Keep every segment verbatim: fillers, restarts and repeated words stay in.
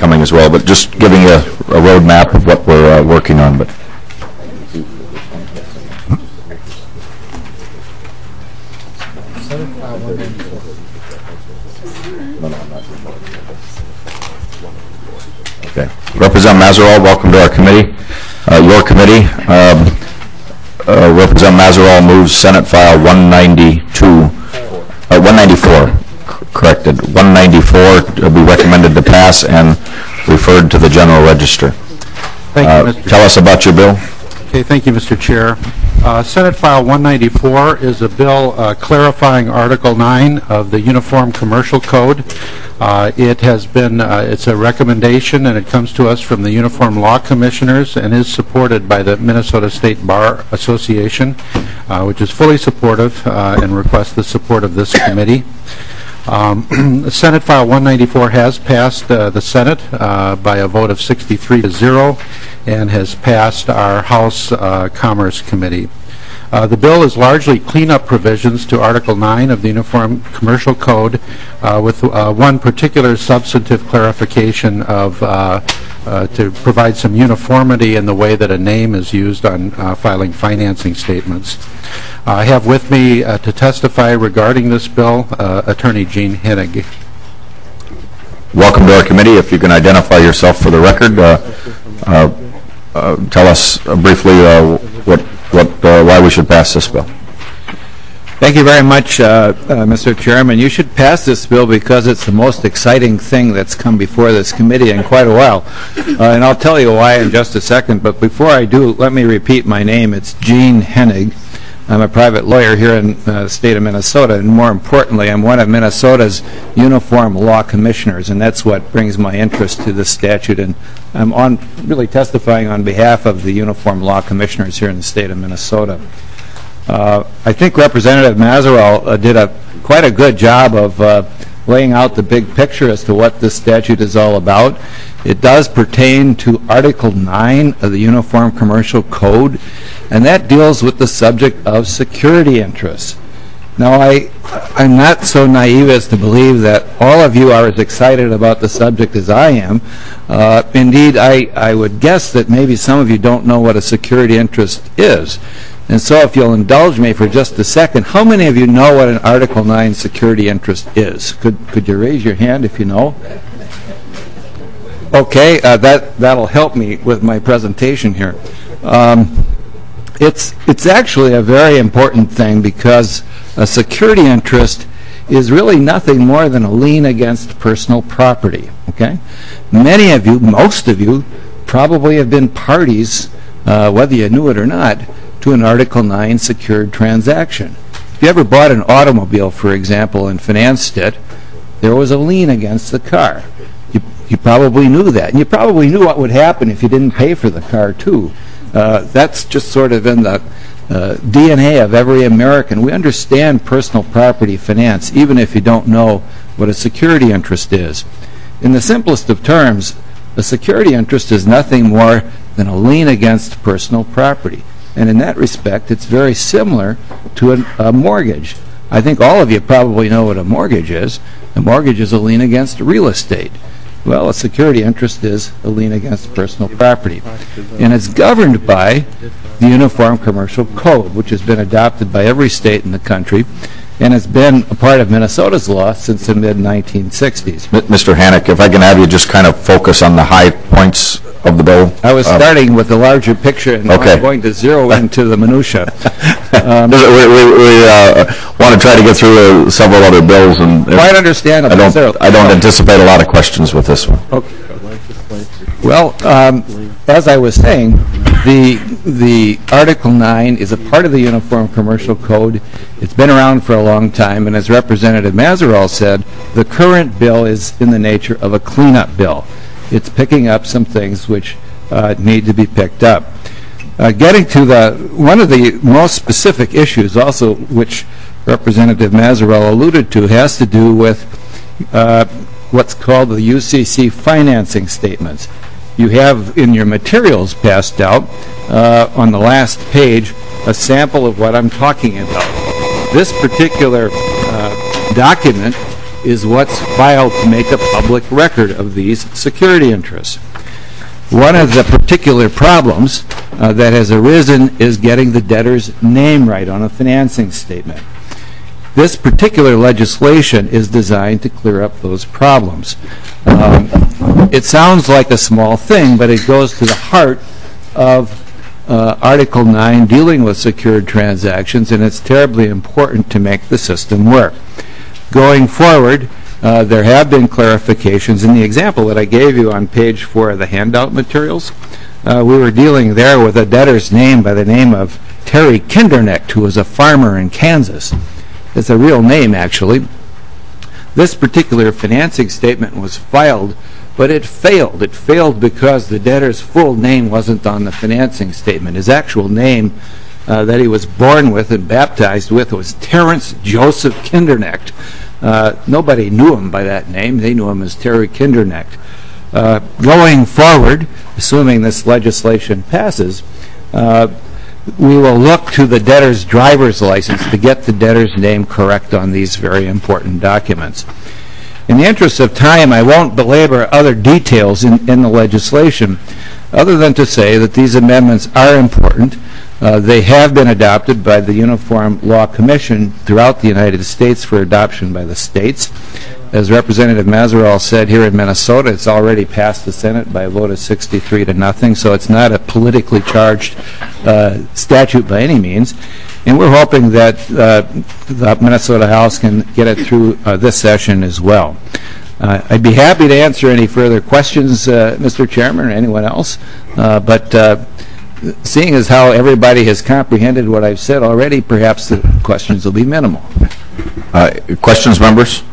coming as well, but just giving you a, a roadmap of what we're uh, working on. But okay, Representative Mazerolle, welcome to our committee. Uh, your committee. Um, uh, Representative Mazerolle moves Senate File one ninety-two, uh, one ninety-four. Corrected. one ninety-four to be recommended to pass and referred to the General Register. Thank uh, you, Mister Tell Chair. us about your bill. Okay, thank you, Mister Chair. Uh, Senate File one ninety-four is a bill uh, clarifying Article nine of the Uniform Commercial Code. Uh, it has been, uh, it's a recommendation, and it comes to us from the Uniform Law Commissioners and is supported by the Minnesota State Bar Association, uh, which is fully supportive uh, and requests the support of this committee. Um, Senate File one ninety-four has passed uh, the Senate uh, by a vote of sixty-three to zero and has passed our House uh, Commerce Committee. Uh, the bill is largely cleanup provisions to Article nine of the Uniform Commercial Code uh, with uh, one particular substantive clarification of uh, uh, to provide some uniformity in the way that a name is used on uh, filing financing statements. Uh, I have with me uh, to testify regarding this bill uh, Attorney Gene Hennig. Welcome to our committee. If you can identify yourself for the record, uh, uh, uh, tell us uh, briefly uh, what, what, uh, why we should pass this bill. Thank you very much, uh, uh, Mister Chairman. You should pass this bill because it's the most exciting thing that's come before this committee in quite a while. Uh, and I'll tell you why in just a second. But before I do, let me repeat my name. It's Gene Hennig. I'm a private lawyer here in uh, the state of Minnesota, and more importantly, I'm one of Minnesota's Uniform Law Commissioners, and that's what brings my interest to this statute. And I'm on really testifying on behalf of the Uniform Law Commissioners here in the state of Minnesota. Uh, I think Representative Mazerolle uh, did a quite a good job of uh, laying out the big picture as to what this statute is all about. It does pertain to Article nine of the Uniform Commercial Code, and that deals with the subject of security interests. Now, I, I'm not so naive as to believe that all of you are as excited about the subject as I am. Uh, indeed, I, I would guess that maybe some of you don't know what a security interest is. And so if you'll indulge me for just a second, how many of you know what an Article nine security interest is? Could, could you raise your hand if you know? Okay, uh, that, that'll help me with my presentation here. Um, it's, it's actually a very important thing because a security interest is really nothing more than a lien against personal property. Okay? Many of you, most of you, probably have been parties, uh, whether you knew it or not, to an Article nine secured transaction. If you ever bought an automobile, for example, and financed it, there was a lien against the car. You, you probably knew that. And you probably knew what would happen if you didn't pay for the car, too. Uh, that's just sort of in the uh, D N A of every American. We understand personal property finance, even if you don't know what a security interest is. In the simplest of terms, a security interest is nothing more than a lien against personal property. And in that respect, it's very similar to a, a mortgage. I think all of you probably know what a mortgage is. A mortgage is a lien against real estate. Well, a security interest is a lien against personal property. And it's governed by the Uniform Commercial Code, which has been adopted by every state in the country and has been a part of Minnesota's law since the mid nineteen sixties. Mister Hannock, if I can have you just kind of focus on the high points of the bill. I was uh, starting with the larger picture, and okay. now I'm going to zero into the minutia. Um, we we, we uh, want to try to get through uh, several other bills, and quite understandable. I don't, I don't anticipate a lot of questions with this one. Okay. Well, um, as I was saying, the the Article nine is a part of the Uniform Commercial Code. It's been around for a long time, and as Representative Mazerolle said, the current bill is in the nature of a cleanup bill. It's picking up some things which uh, need to be picked up. Uh, getting to the one of the most specific issues, also which Representative Mazerolle alluded to, has to do with uh, what's called the U C C financing statements. You have in your materials passed out uh, on the last page a sample of what I'm talking about. This particular uh, document is what's filed to make a public record of these security interests. One of the particular problems uh, that has arisen is getting the debtor's name right on a financing statement. This particular legislation is designed to clear up those problems. Um, it sounds like a small thing, but it goes to the heart of uh, Article nine dealing with secured transactions, and it's terribly important to make the system work. Going forward, uh, there have been clarifications. In the example that I gave you on page four of the handout materials, uh, we were dealing there with a debtor's name by the name of Terry Kindernecht, who was a farmer in Kansas. It's a real name, actually. This particular financing statement was filed, but it failed. It failed because the debtor's full name wasn't on the financing statement. His actual name uh, that he was born with and baptized with was Terrence Joseph Kindernecht. Uh, nobody knew him by that name. They knew him as Terry Kindernecht. Uh, going forward, assuming this legislation passes, uh, we will look to the debtor's driver's license to get the debtor's name correct on these very important documents. In the interest of time, I won't belabor other details in, in the legislation, other than to say that these amendments are important. Uh, they have been adopted by the Uniform Law Commission throughout the United States for adoption by the states. As Representative Mazerolle said, here in Minnesota, it's already passed the Senate by a vote of sixty-three to nothing, so it's not a politically charged uh, statute by any means. And we're hoping that uh, the Minnesota House can get it through uh, this session as well. Uh, I'd be happy to answer any further questions, uh, Mister Chairman, or anyone else, uh, but uh, seeing as how everybody has comprehended what I've said already, perhaps the questions will be minimal. Uh, questions, members?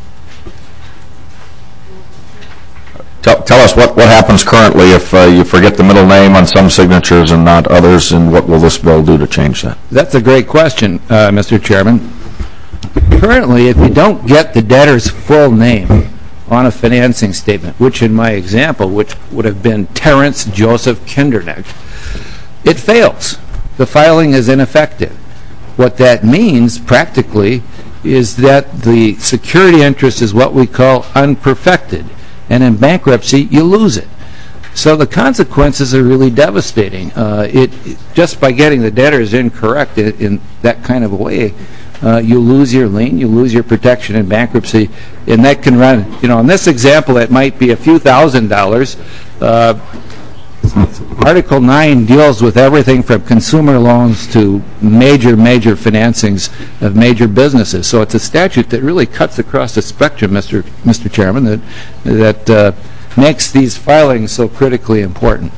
Tell, tell us what, what happens currently if uh, you forget the middle name on some signatures and not others, and what will this bill do to change that? That's a great question, uh, Mister Chairman. Currently, if you don't get the debtor's full name on a financing statement, which in my example, which would have been Terrence Joseph Kindernecht, it fails. The filing is ineffective. What that means practically is that the security interest is what we call unperfected. And in bankruptcy, you lose it. So the consequences are really devastating. Uh, it, it just by getting the debtors incorrect in, in that kind of a way, uh, you lose your lien, you lose your protection in bankruptcy, and that can run. You know, in this example, it might be a few thousand dollars. Uh, Article nine deals with everything from consumer loans to major, major financings of major businesses. So it's a statute that really cuts across the spectrum, Mister Mister Chairman, that, that uh, makes these filings so critically important.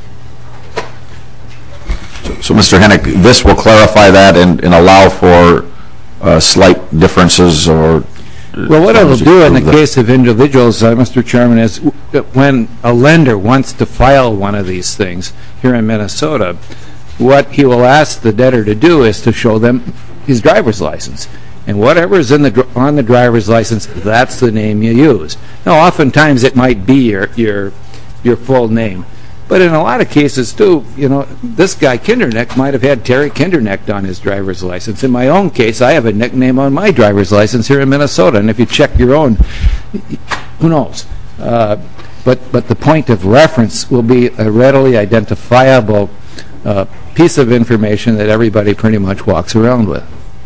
So, so Mister Hennick, this will clarify that and, and allow for uh, slight differences or... Well, what I will do in the case of individuals, uh, Mister Chairman, is when a lender wants to file one of these things here in Minnesota, what he will ask the debtor to do is to show them his driver's license. And whatever is in the, on the driver's license, that's the name you use. Now, oftentimes it might be your, your, your full name. But in a lot of cases, too, you know, this guy Kindernecht might have had Terry Kindernecht on his driver's license. In my own case, I have a nickname on my driver's license here in Minnesota, and if you check your own, who knows? Uh, but, but the point of reference will be a readily identifiable uh, piece of information that everybody pretty much walks around with.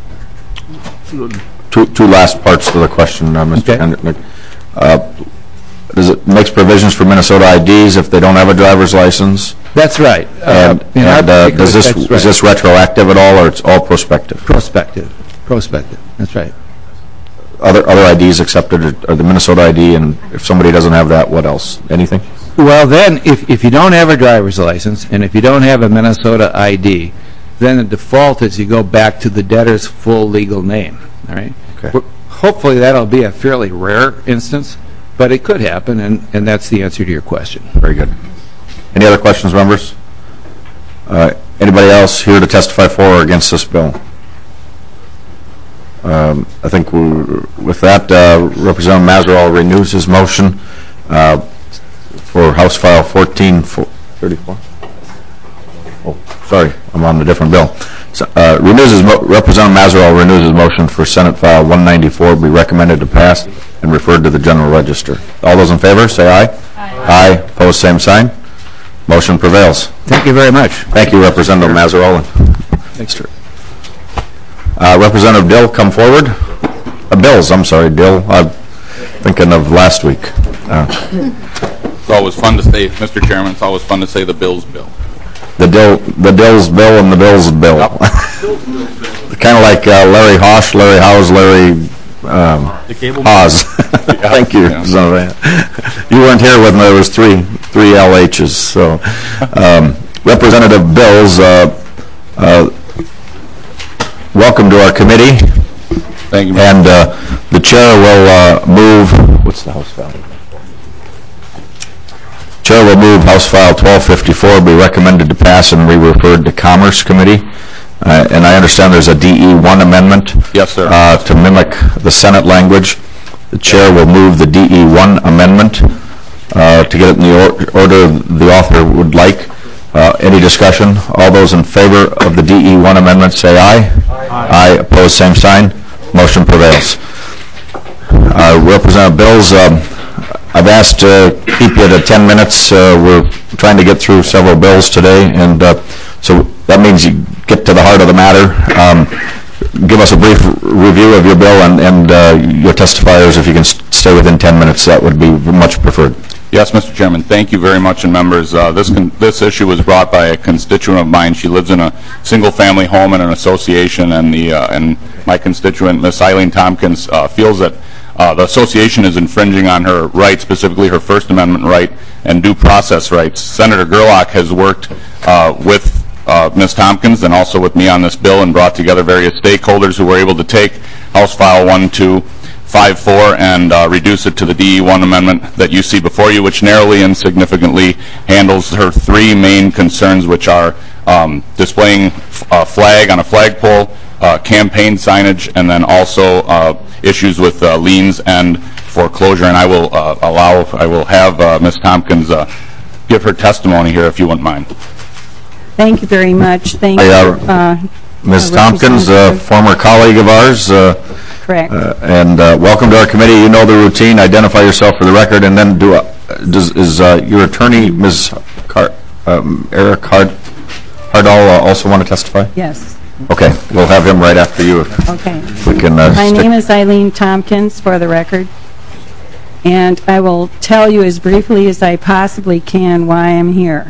Two, two last parts to the question, uh, Mister Okay. Hennick. Uh, Does it makes provisions for Minnesota I Ds if they don't have a driver's license? That's right. And, uh, in our and uh, does this that's right. is this retroactive at all, or it's all prospective? Prospective. Prospective. That's right. Other other I Ds accepted, or, or the Minnesota I D, and if somebody doesn't have that, what else? Anything? Well, then, if, if you don't have a driver's license, and if you don't have a Minnesota I D, then the default is you go back to the debtor's full legal name. All right? Okay. Well, hopefully that'll be a fairly rare instance, but it could happen, and, and that's the answer to your question. Very good. Any other questions, members? Uh, anybody else here to testify for or against this bill? Um, I think we, with that, uh, Representative Mazerolle renews his motion uh, for House File fourteen thirty-four. Oh, sorry, I'm on a different bill. So, uh, renews his mo Representative Mazerolle renews his motion for Senate File one ninety-four, be recommended to pass and referred to the general register. All those in favor, say aye. Aye. Aye. Opposed, same sign. Motion prevails. Thank you very much. Thank you, Representative Mazzarola. Thanks, sir. Uh, Representative Dill, come forward. Uh, Bills, I'm sorry, Dill. I'm thinking of last week. Uh, It's always fun to say, Mister Chairman, it's always fun to say the Bills bill. the Dill, the Dill's bill and the Bills bill. Yep. Kind of like uh, Larry Hosh, Larry Howes, Larry um, Haas. Thank you. Yeah. So, uh, you weren't here when there was three three L H's. So, um, Representative Bills, uh, uh, welcome to our committee. Thank you. And uh, the chair will uh, move. What's the House file? Chair will move House File twelve fifty-four, be recommended to pass and be referred to Commerce Committee. Uh, and I understand there's a D E one amendment. Yes, sir. Uh, to mimic the Senate language. The chair will move the D E one amendment uh, to get it in the or order the author would like. Uh, any discussion? All those in favor of the D E one amendment say aye. Aye. Aye. Opposed, same sign. Motion prevails. Uh, Representative Bills, um, I've asked to keep you to ten minutes. Uh, we're trying to get through several bills today, and uh, so that means you get to the heart of the matter. Um, give us a brief review of your bill and, and uh, your testifiers. If you can stay within ten minutes, that would be much preferred. Yes, Mister Chairman, thank you very much, and members. Uh, this con this issue was brought by a constituent of mine. She lives in a single-family home in an association, and the uh, and my constituent, Miss Eileen Tompkins, uh, feels that uh, the association is infringing on her rights, specifically her First Amendment right and due process rights. Senator Gerlach has worked uh, with uh, Miz Tompkins and also with me on this bill and brought together various stakeholders who were able to take House File one two five four and uh, reduce it to the D E one amendment that you see before you, which narrowly and significantly handles her three main concerns, which are um, displaying a flag on a flagpole, uh, campaign signage, and then also uh, issues with uh, liens and foreclosure. And I will uh, allow, I will have uh, Miz Tompkins uh, give her testimony here, if you wouldn't mind. Thank you very much. Thank I, uh, you, uh, Miz uh, Tompkins, a former colleague of ours, uh, correct. uh, and uh, welcome to our committee. You know the routine. Identify yourself for the record, and then do a, does, is uh, your attorney, Miz Car um, Eric Hard Hardall, uh, also want to testify? Yes. Okay, we'll have him right after you. If Okay. we can. Uh, My stick name is Eileen Tompkins, for the record, and I will tell you as briefly as I possibly can why I'm here.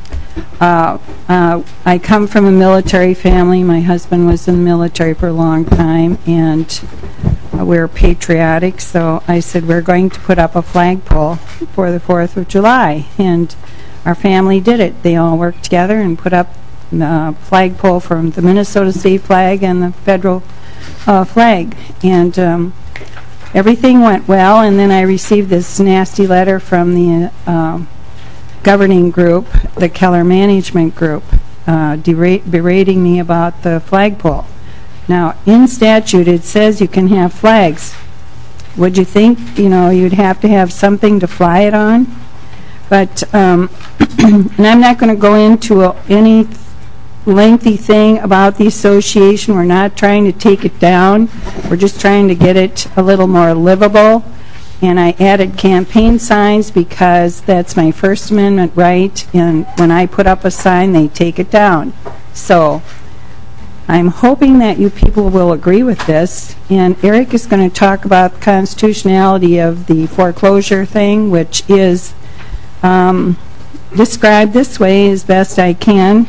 Uh, uh, I come from a military family. My husband was in the military for a long time, and uh, we're patriotic, so I said we're going to put up a flagpole for the fourth of July, and our family did it. They all worked together and put up a flagpole from the Minnesota state flag and the federal uh, flag, and um, everything went well. And then I received this nasty letter from the uh, governing group, the Keller Management Group, uh, berating me about the flagpole. Now, in statute, it says you can have flags. Would you think, you know, you'd have to have something to fly it on? But, um, and I'm not going to go into a, any lengthy thing about the association. We're not trying to take it down. We're just trying to get it a little more livable. And I added campaign signs because that's my First Amendment right, and when I put up a sign, they take it down. So I'm hoping that you people will agree with this, and Eric is going to talk about the constitutionality of the foreclosure thing, which is um, described this way as best I can.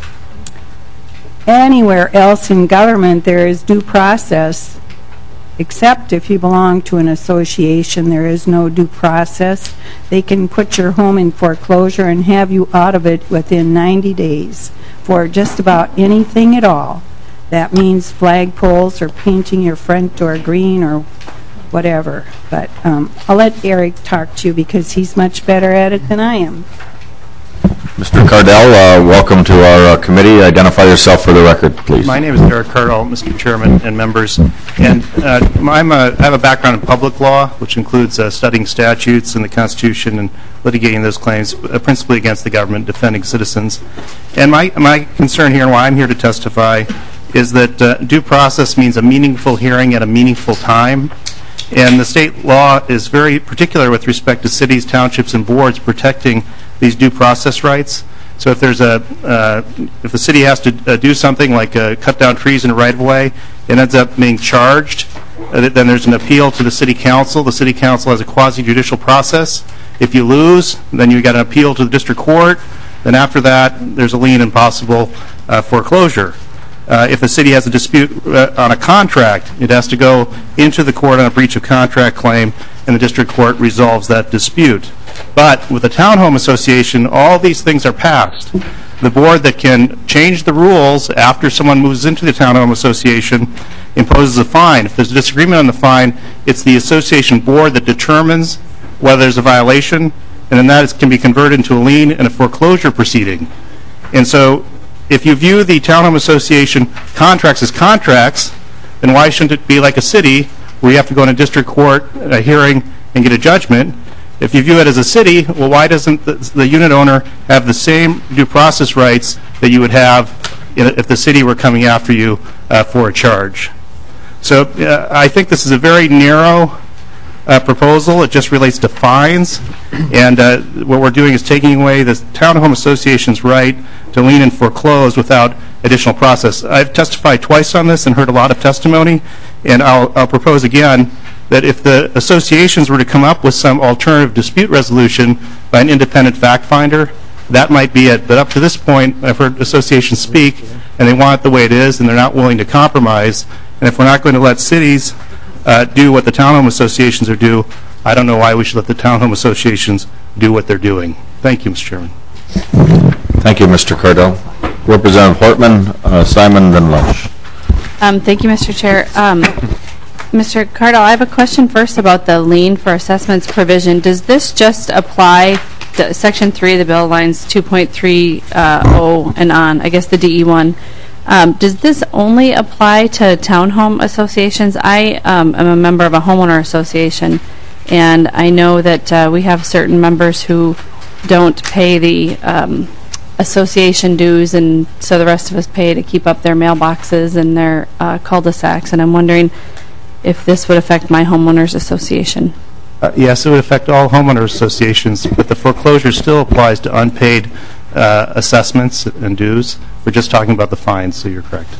Anywhere else in government there is due process, except if you belong to an association. There is no due process. They can put your home in foreclosure and have you out of it within ninety days for just about anything at all. That means flagpoles or painting your front door green or whatever. But um, I'll let Eric talk to you because he's much better at it than I am. Mister Cardell, uh, welcome to our uh, committee. Identify yourself for the record, please. My name is Eric Cardell, Mister Chairman and members. And uh, I'm a, I have a background in public law, which includes uh, studying statutes and the Constitution and litigating those claims, uh, principally against the government, defending citizens. And my, my concern here and why I'm here to testify is that uh, due process means a meaningful hearing at a meaningful time. And the state law is very particular with respect to cities, townships, and boards protecting these due process rights. So if there's a, uh, if the city has to uh, do something like uh, cut down trees in a right-of-way, it ends up being charged. Uh, then there's an appeal to the city council. The city council has a quasi-judicial process. If you lose, then you got an appeal to the district court. Then after that, there's a lien and possible uh, foreclosure. Uh, if the city has a dispute uh, on a contract, it has to go into the court on a breach of contract claim, and the district court resolves that dispute. But with a townhome association, all these things are passed. The board that can change the rules after someone moves into the townhome association imposes a fine. If there's a disagreement on the fine, it's the association board that determines whether there's a violation, and then that is, can be converted into a lien and a foreclosure proceeding. And so if you view the townhome association contracts as contracts, then why shouldn't it be like a city where you have to go in a district court, a hearing, and get a judgment? If you view it as a city, well, why doesn't the, the unit owner have the same due process rights that you would have if the city were coming after you uh, for a charge? So uh, I think this is a very narrow uh, proposal. It just relates to fines. And uh, what we're doing is taking away the townhome association's right to lien and foreclose without additional process. I've testified twice on this and heard a lot of testimony, and I'll, I'll propose again that if the associations were to come up with some alternative dispute resolution by an independent fact finder, that might be it. But up to this point, I've heard associations speak, and they want it the way it is, and they're not willing to compromise. And if we're not going to let cities uh, do what the townhome associations are do, I don't know why we should let the townhome associations do what they're doing. Thank you, Mister Chairman. Thank you, Mister Cardell. Representative Hortman, uh, Simon, then Lush. Um, thank you, Mister Chair. Um, Mister Cardell, I have a question first about the lien for assessments provision. Does this just apply to Section three of the bill, lines two point three oh and on, I guess the D E one? Um, does this only apply to townhome associations? I um, am a member of a homeowner association, and I know that uh, we have certain members who don't pay the um, association dues, and so the rest of us pay to keep up their mailboxes and their uh, cul-de-sacs, and I'm wondering if this would affect my homeowners association. Uh, yes, it would affect all homeowner associations, but the foreclosure still applies to unpaid uh, assessments and dues. We're just talking about the fines, so you're correct.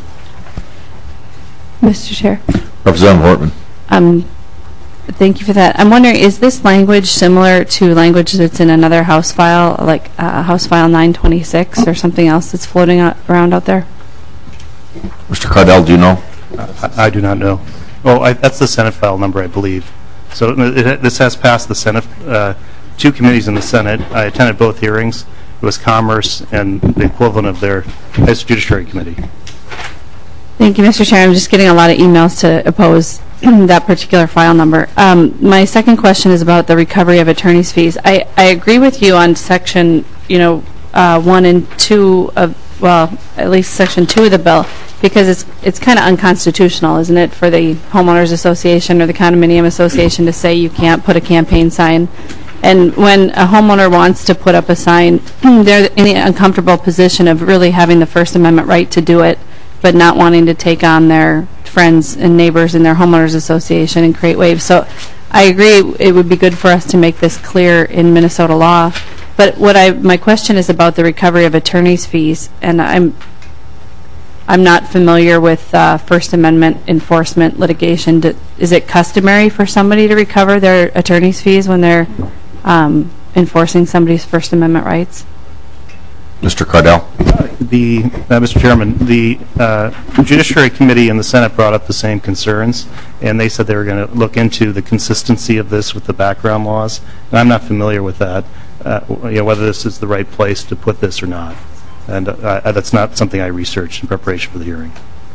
Mister Chair. Representative Hortman. Um, thank you for that. I'm wondering, is this language similar to language that's in another House file, like uh, House File nine twenty-six or something else that's floating out, around out there? Mister Cardell, do you know? I, I do not know. Well, I, that's the Senate file number, I believe. So it, it, this has passed the Senate, uh, two committees in the Senate. I attended both hearings. It was Commerce and the equivalent of their House Judiciary Committee. Thank you, Mister Chair. I'm just getting a lot of emails to oppose that particular file number. Um, my second question is about the recovery of attorney's fees. I, I agree with you on section, you know, uh, one and two of, well, at least section two of the bill, because it's it's kind of unconstitutional, isn't it, for the homeowners association or the condominium association to say you can't put a campaign sign. And when a homeowner wants to put up a sign, they're in the uncomfortable position of really having the First Amendment right to do it, but not wanting to take on their friends and neighbors in their homeowners association and create waves. So I agree it would be good for us to make this clear in Minnesota law. But what I my question is about the recovery of attorney's fees, and I'm I'm not familiar with uh, First Amendment enforcement litigation. Do, is it customary for somebody to recover their attorney's fees when they're um, enforcing somebody's First Amendment rights? Mister Cardell. The uh, Mister Chairman, the uh, Judiciary Committee in the Senate brought up the same concerns, and they said they were going to look into the consistency of this with the background laws. And I'm not familiar with that, uh, you know, whether this is the right place to put this or not. And uh, that's not something I researched in preparation for the hearing.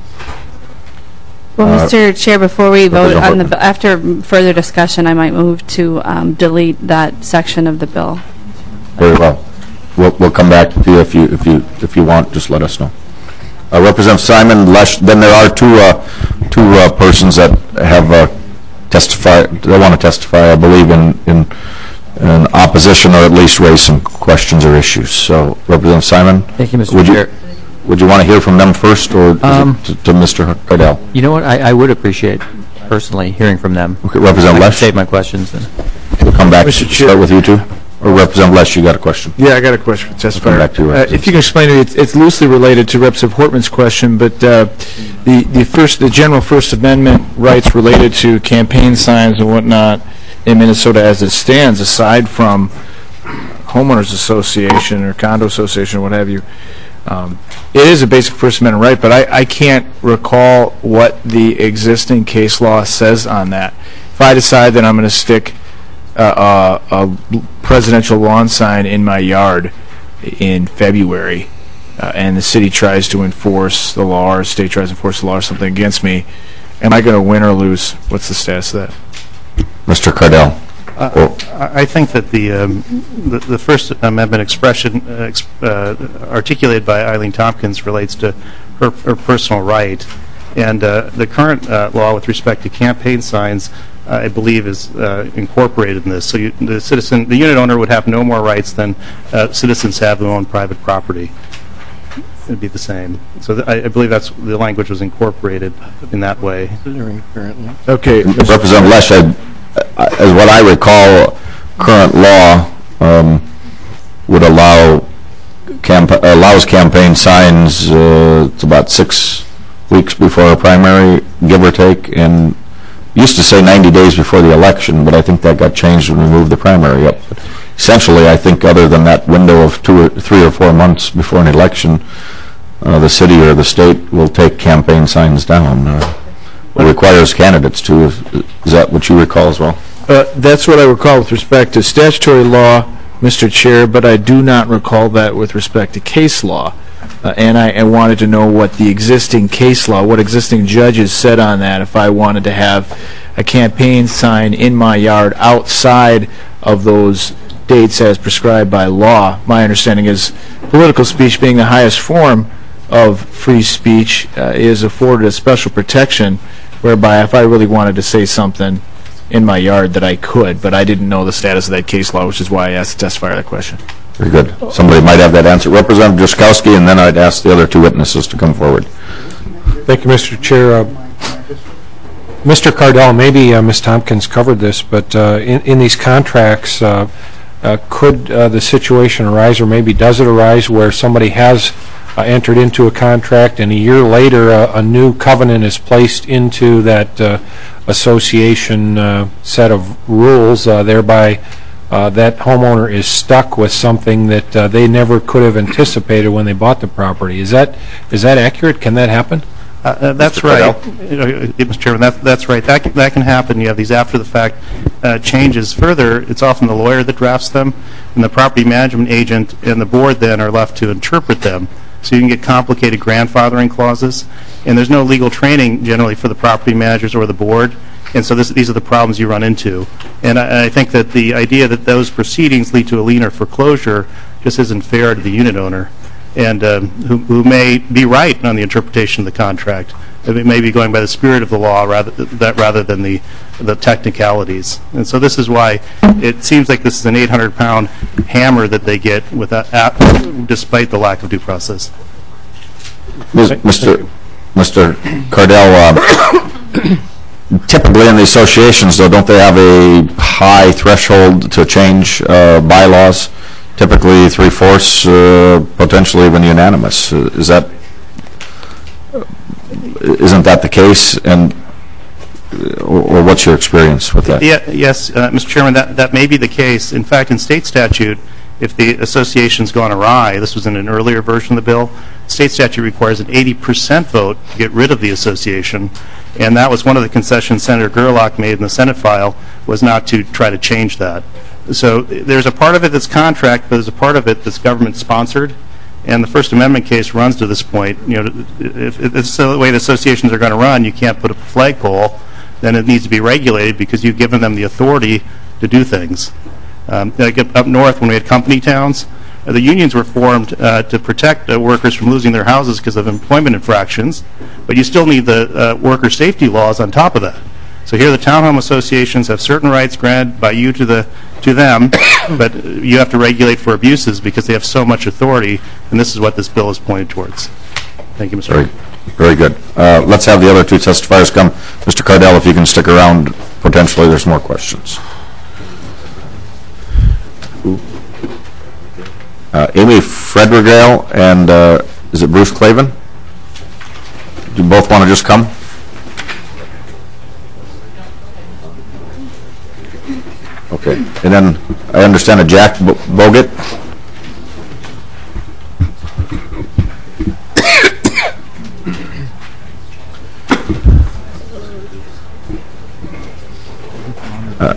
Well, Uh, Mister Chair, before we vote on the Hortman. bill, after further discussion, I might move to um, delete that section of the bill. Very well. We'll, we'll come back to you if you if you if you want. Just let us know. Uh, Representative Simon Lesh. Then there are two uh, two uh, persons that have uh, testified. They want to testify, I believe, in in in opposition, or at least raise some questions or issues. So, Representative Simon. Thank you, Mister Would Chair. you would you want to hear from them first, or is Um, it to, to Mister Cardell? You know what? I, I would appreciate personally hearing from them. Okay, Representative I can Lesh? save my questions. Then. We'll come back. Mister Chair. Start with you two. Or Representative Lesh, you got a question? Yeah, I got a question for testifier. Come back to you, Uh, if you can explain to me, it's, it's loosely related to Representative Hortman's question, but uh, the the first, the general First Amendment rights related to campaign signs and whatnot in Minnesota as it stands, aside from homeowners association or condo association or what have you, um, it is a basic First Amendment right. But I, I can't recall what the existing case law says on that. If I decide that I'm going to stick Uh, a, a presidential lawn sign in my yard in February, uh, and the city tries to enforce the law, or the state tries to enforce the law or something against me, am I going to win or lose? What's the status of that? Mister Cardell. Uh, I I think that the, um, the the First Amendment expression uh, ex uh, articulated by Eileen Tompkins relates to her, her personal right, and uh, the current uh, law with respect to campaign signs, uh, I believe, is uh, incorporated in this. So you, the citizen, the unit owner, would have no more rights than uh, citizens have who own private property. It'd be the same. So th I, I believe that's the language was incorporated in that way. Okay, Representative Lesh, I, as what I recall, current law um, would allow camp allows campaign signs. Uh, it's about six weeks before a primary, give or take, and used to say ninety days before the election, but I think that got changed when we moved the primary up. But essentially, I think other than that window of two or three or four months before an election, uh, the city or the state will take campaign signs down. Uh, it requires candidates to. Is, is that what you recall as well? Uh, that's what I recall with respect to statutory law, Mister Chair, but I do not recall that with respect to case law. Uh, and I, I wanted to know what the existing case law, what existing judges said on that, if I wanted to have a campaign sign in my yard outside of those dates as prescribed by law. My understanding is political speech, being the highest form of free speech, uh, is afforded a special protection, whereby if I really wanted to say something in my yard that I could, but I didn't know the status of that case law, which is why I asked the testifier that question. Very good. Somebody might have that answer. Representative Drazkowski, and then I'd ask the other two witnesses to come forward. Thank you, Mister Chair. Uh, Mister Cardell, maybe uh, Miz Tompkins covered this, but uh, in, in these contracts, uh, uh, could uh, the situation arise, or maybe does it arise, where somebody has uh, entered into a contract and a year later uh, a new covenant is placed into that uh, association uh, set of rules, uh, thereby Uh, that homeowner is stuck with something that uh, they never could have anticipated when they bought the property. Is that is that accurate? Can that happen? Uh, uh, that's right, uh, Mister Chairman. That, that's right. That can, that can happen. You have these after-the-fact uh, changes. Further, it's often the lawyer that drafts them, and the property management agent and the board then are left to interpret them. So you can get complicated grandfathering clauses, and there's no legal training generally for the property managers or the board. And so this, these are the problems you run into. And I, I think that the idea that those proceedings lead to a lien or foreclosure just isn't fair to the unit owner, and um, who, who may be right on the interpretation of the contract. It may be going by the spirit of the law rather, that, rather than the, the technicalities. And so this is why it seems like this is an eight hundred pound hammer that they get without, at, despite the lack of due process. Mister Mister Cardell, uh, typically in the associations, though, don't they have a high threshold to change uh, bylaws? Typically three-fourths, uh, potentially even unanimous. Uh, is that, uh, isn't that the case? And or, or what's your experience with that? Yeah, yes, uh, Mister Chairman, that, that may be the case. In fact, in state statute, if the association's gone awry, this was in an earlier version of the bill, state statute requires an eighty percent vote to get rid of the association. And that was one of the concessions Senator Gerlach made in the Senate file, was not to try to change that. So there's a part of it that's contract, but there's a part of it that's government-sponsored. And the First Amendment case runs to this point. You know, if, if it's the way the associations are going to run, you can't put up a flagpole, then it needs to be regulated because you've given them the authority to do things. Um, like up north, when we had company towns, uh, the unions were formed uh, to protect uh, workers from losing their houses because of employment infractions, but you still need the uh, worker safety laws on top of that. So here the townhome associations have certain rights granted by you to the to them, but you have to regulate for abuses because they have so much authority, and this is what this bill is pointed towards. Thank you, Mister Very, Very good. Uh, let's have the other two testifiers come. Mister Cardell, if you can stick around, potentially there's more questions. Uh, Amy Fredregale and uh, is it Bruce Clavin? Do you both want to just come? Okay. And then I understand a Jack Bogut. Uh,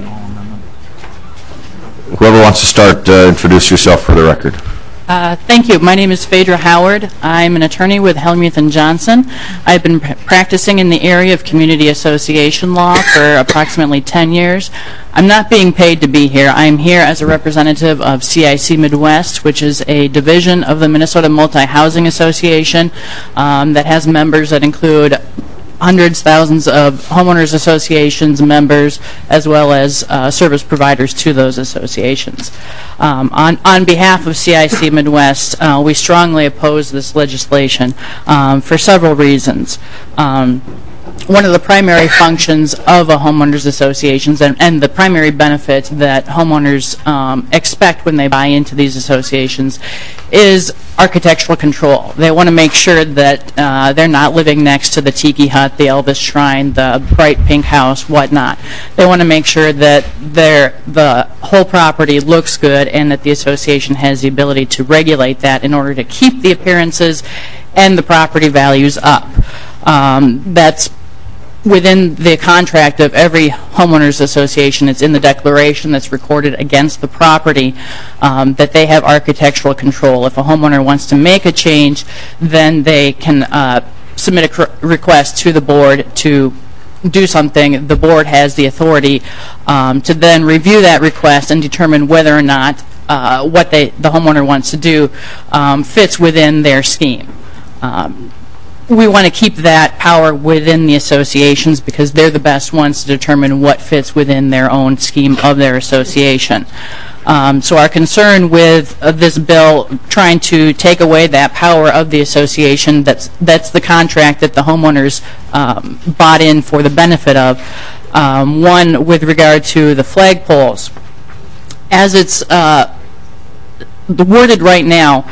whoever wants to start, uh, introduce yourself for the record. Uh, thank you. My name is Phaedra Howard. I'm an attorney with Hellmuth and Johnson. I've been pr practicing in the area of community association law for approximately ten years. I'm not being paid to be here. I'm here as a representative of C I C Midwest, which is a division of the Minnesota Multi-Housing Association um, that has members that include hundreds, thousands of homeowners associations members, as well as uh, service providers to those associations. Um, on, on behalf of C I C Midwest, uh, we strongly oppose this legislation um, for several reasons. Um, One of the primary functions of a homeowners association and, and the primary benefit that homeowners um, expect when they buy into these associations is architectural control. They want to make sure that uh, they're not living next to the tiki hut, the Elvis shrine, the bright pink house, whatnot. They want to make sure that the whole property looks good and that the association has the ability to regulate that in order to keep the appearances and the property values up. Um, that's within the contract of every homeowners association. It's in the declaration that's recorded against the property um, that they have architectural control. If a homeowner wants to make a change, then they can uh, submit a request to the board to do something. The board has the authority um, to then review that request and determine whether or not uh, what they, the homeowner wants to do um, fits within their scheme. Um, We want to keep that power within the associations because they're the best ones to determine what fits within their own scheme of their association. Um, so our concern with uh, this bill trying to take away that power of the association, that's, that's the contract that the homeowners um, bought in for the benefit of. Um, one, with regard to the flagpoles. As it's uh, worded right now,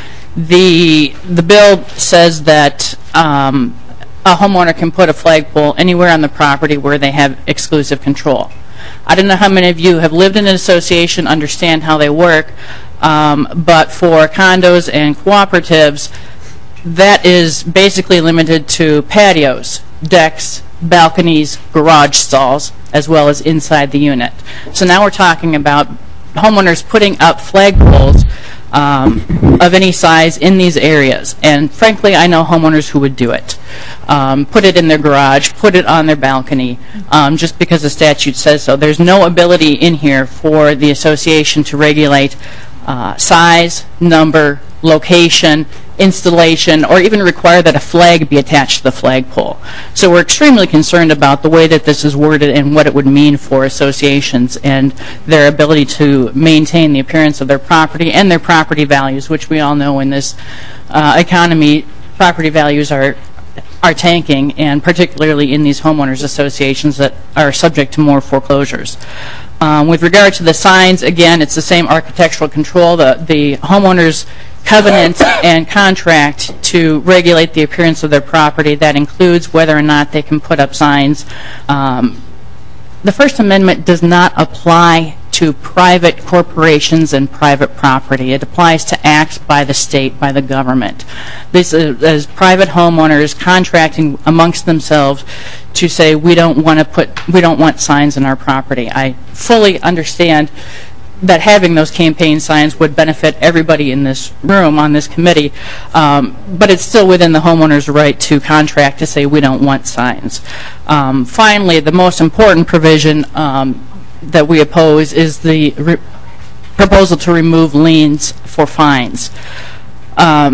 The the bill says that um, a homeowner can put a flagpole anywhere on the property where they have exclusive control. I don't know how many of you have lived in an association, understand how they work, um, but for condos and cooperatives, that is basically limited to patios, decks, balconies, garage stalls, as well as inside the unit. So now we're talking about homeowners putting up flagpoles Um, of any size in these areas. And frankly, I know homeowners who would do it. Um, put it in their garage, put it on their balcony, um, just because the statute says so. There's no ability in here for the association to regulate uh, size, number, location, installation, or even require that a flag be attached to the flagpole. So we're extremely concerned about the way that this is worded and what it would mean for associations and their ability to maintain the appearance of their property and their property values, which we all know in this uh, economy, property values are are tanking, and particularly in these homeowners associations that are subject to more foreclosures. Um, with regard to the signs, again, it's the same architectural control. The, the homeowners covenant and contract to regulate the appearance of their property. That includes whether or not they can put up signs. Um, the First Amendment does not apply to private corporations and private property. It applies to acts by the state, by the government. This is as private homeowners contracting amongst themselves to say we don't want to put, we don't want signs in our property. I fully understand that having those campaign signs would benefit everybody in this room, on this committee, um, but it's still within the homeowner's right to contract to say we don't want signs. Um, finally, the most important provision um, that we oppose is the re proposal to remove liens for fines. Um,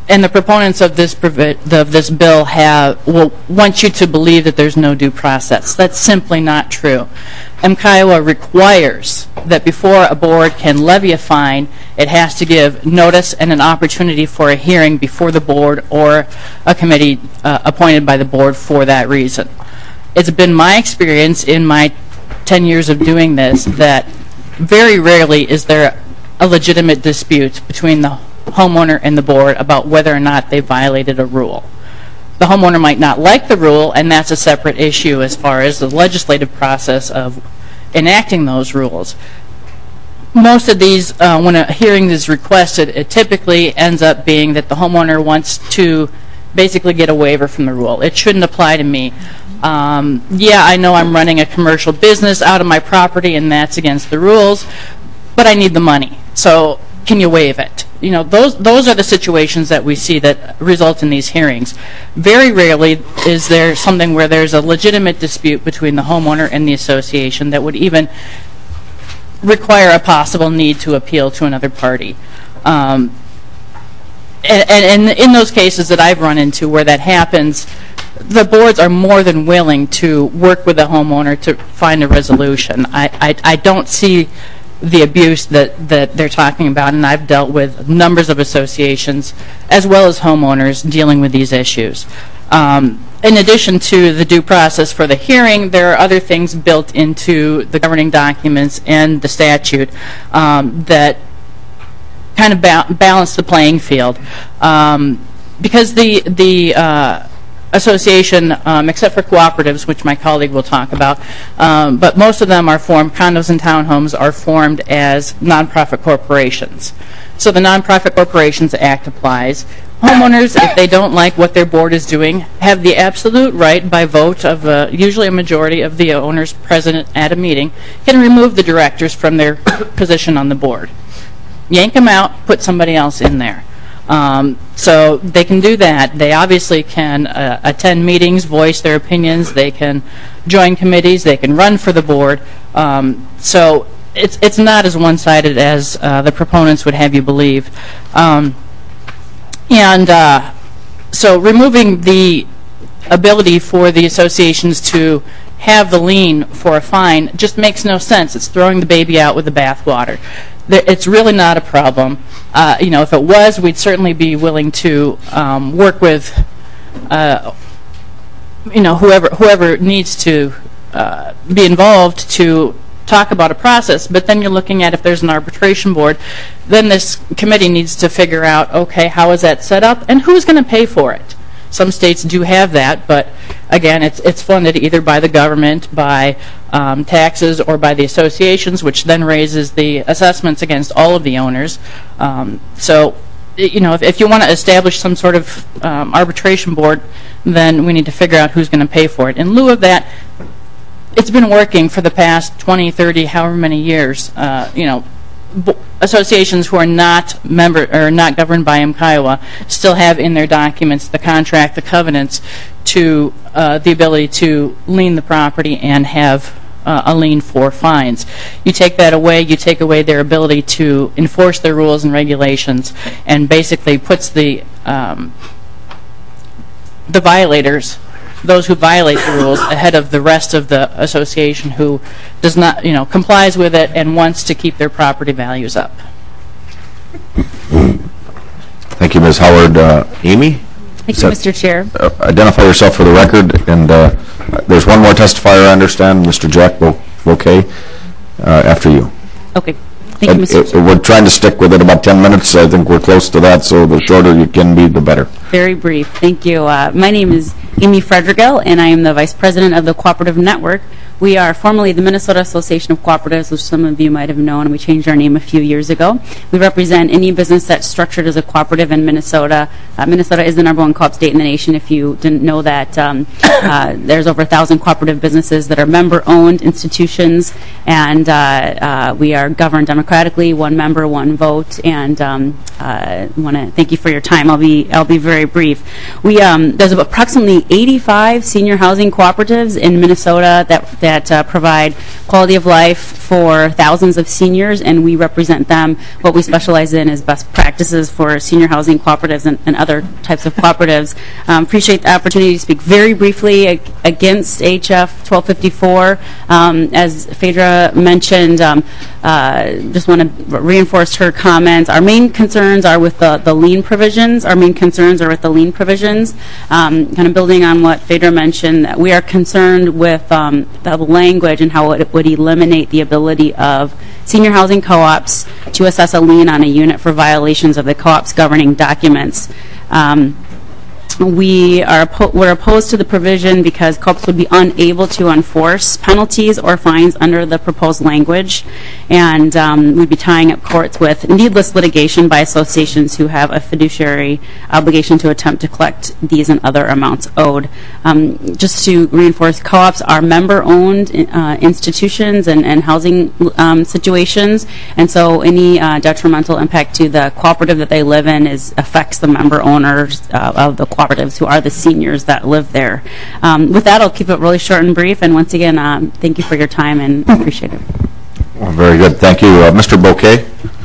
and the proponents of this provi- of this bill have will want you to believe that there's no due process. That's simply not true. M C I W A requires that before a board can levy a fine, it has to give notice and an opportunity for a hearing before the board or a committee uh, appointed by the board for that reason. It's been my experience in my ten years of doing this that very rarely is there a legitimate dispute between the homeowner and the board about whether or not they violated a rule. The homeowner might not like the rule, and that's a separate issue as far as the legislative process of enacting those rules. Most of these, uh, when a hearing is requested, it typically ends up being that the homeowner wants to basically get a waiver from the rule. It shouldn't apply to me. Um, yeah, I know I'm running a commercial business out of my property, and that's against the rules, but I need the money. So can you waive it? You know, those those are the situations that we see that result in these hearings. Very rarely is there something where there's a legitimate dispute between the homeowner and the association that would even require a possible need to appeal to another party. Um, and, and in those cases that I've run into where that happens, the boards are more than willing to work with the homeowner to find a resolution. I, I, I don't see the abuse that, that they're talking about, and I've dealt with numbers of associations as well as homeowners dealing with these issues. Um, in addition to the due process for the hearing, there are other things built into the governing documents and the statute um, that kind of ba balance the playing field. Um, because the, the uh, association, um, except for cooperatives, which my colleague will talk about, um, but most of them are formed, condos and townhomes are formed as nonprofit corporations. So the Nonprofit Corporations Act applies. Homeowners, if they don't like what their board is doing, have the absolute right by vote of uh, usually a majority of the owners present at a meeting, can remove the directors from their position on the board. Yank them out, put somebody else in there. Um, so they can do that. They obviously can uh, attend meetings, voice their opinions. They can join committees. They can run for the board. Um, so it's it's not as one-sided as uh, the proponents would have you believe. Um, and uh, so removing the ability for the associations to have the lien for a fine just makes no sense. It's throwing the baby out with the bathwater. It's really not a problem. Uh, you know, if it was, we'd certainly be willing to um, work with, uh, you know, whoever whoever needs to uh, be involved to talk about a process. But then you're looking at if there's an arbitration board, then this committee needs to figure out, okay, how is that set up and who's going to pay for it? Some states do have that, but again, it's it's funded either by the government, by um, taxes, or by the associations, which then raises the assessments against all of the owners. Um, so, you know, if, if you want to establish some sort of um, arbitration board, then we need to figure out who's going to pay for it. In lieu of that, it's been working for the past twenty, thirty, however many years. Uh, you know, associations who are not member or not governed by M C I W A still have in their documents the contract, the covenants, to uh, the ability to lien the property and have uh, a lien for fines. You take that away, you take away their ability to enforce their rules and regulations, and basically puts the um, the violators, those who violate the rules, ahead of the rest of the association who does not, you know, complies with it and wants to keep their property values up. Thank you, Miz Howard. Uh, Amy? Thank you, Mister Chair. Uh, identify yourself for the record, and uh, there's one more testifier, I understand, Mister Jack Bouquet, uh, after you. Okay. Thank you, Mister Uh, Chair. we're trying to stick with it about ten minutes. I think we're close to that, so the shorter you can be, the better. Very brief. Thank you. Uh, my name is Amy Frederigill, and I am the Vice President of the Cooperative Network. We are formerly the Minnesota Association of Cooperatives, which some of you might have known, and we changed our name a few years ago. We represent any business that's structured as a cooperative in Minnesota. Uh, Minnesota is the number one co-op state in the nation. If you didn't know that, um, uh, there's over a thousand cooperative businesses that are member-owned institutions, and uh, uh, we are governed democratically, one member, one vote. And um, uh, I want to thank you for your time. I'll be I'll be very brief. We um, there's approximately eighty-five senior housing cooperatives in Minnesota that. that that uh, provide quality of life for thousands of seniors, and we represent them. What we specialize in is best practices for senior housing cooperatives and, and other types of cooperatives. Um, appreciate the opportunity to speak very briefly ag against H F twelve fifty-four. Um, as Phaedra mentioned, um, uh, just want to reinforce her comments. Our main concerns are with the, the lien provisions. Our main concerns are with the lien provisions. Um, kind of building on what Phaedra mentioned, that we are concerned with um, the language and how it would eliminate the ability of senior housing co-ops to assess a lien on a unit for violations of the co-op's governing documents. Um, We are oppo we're opposed to the provision because co-ops would be unable to enforce penalties or fines under the proposed language, and um, we'd be tying up courts with needless litigation by associations who have a fiduciary obligation to attempt to collect these and other amounts owed. Um, just to reinforce, co-ops are member-owned uh, institutions and, and housing um, situations, and so any uh, detrimental impact to the cooperative that they live in is affects the member owners uh, of the cooperative, who are the seniors that live there. Um, with that, I'll keep it really short and brief. And once again, um, thank you for your time, and I appreciate it. Well, very good. Thank you. Uh, Mister Bouquet?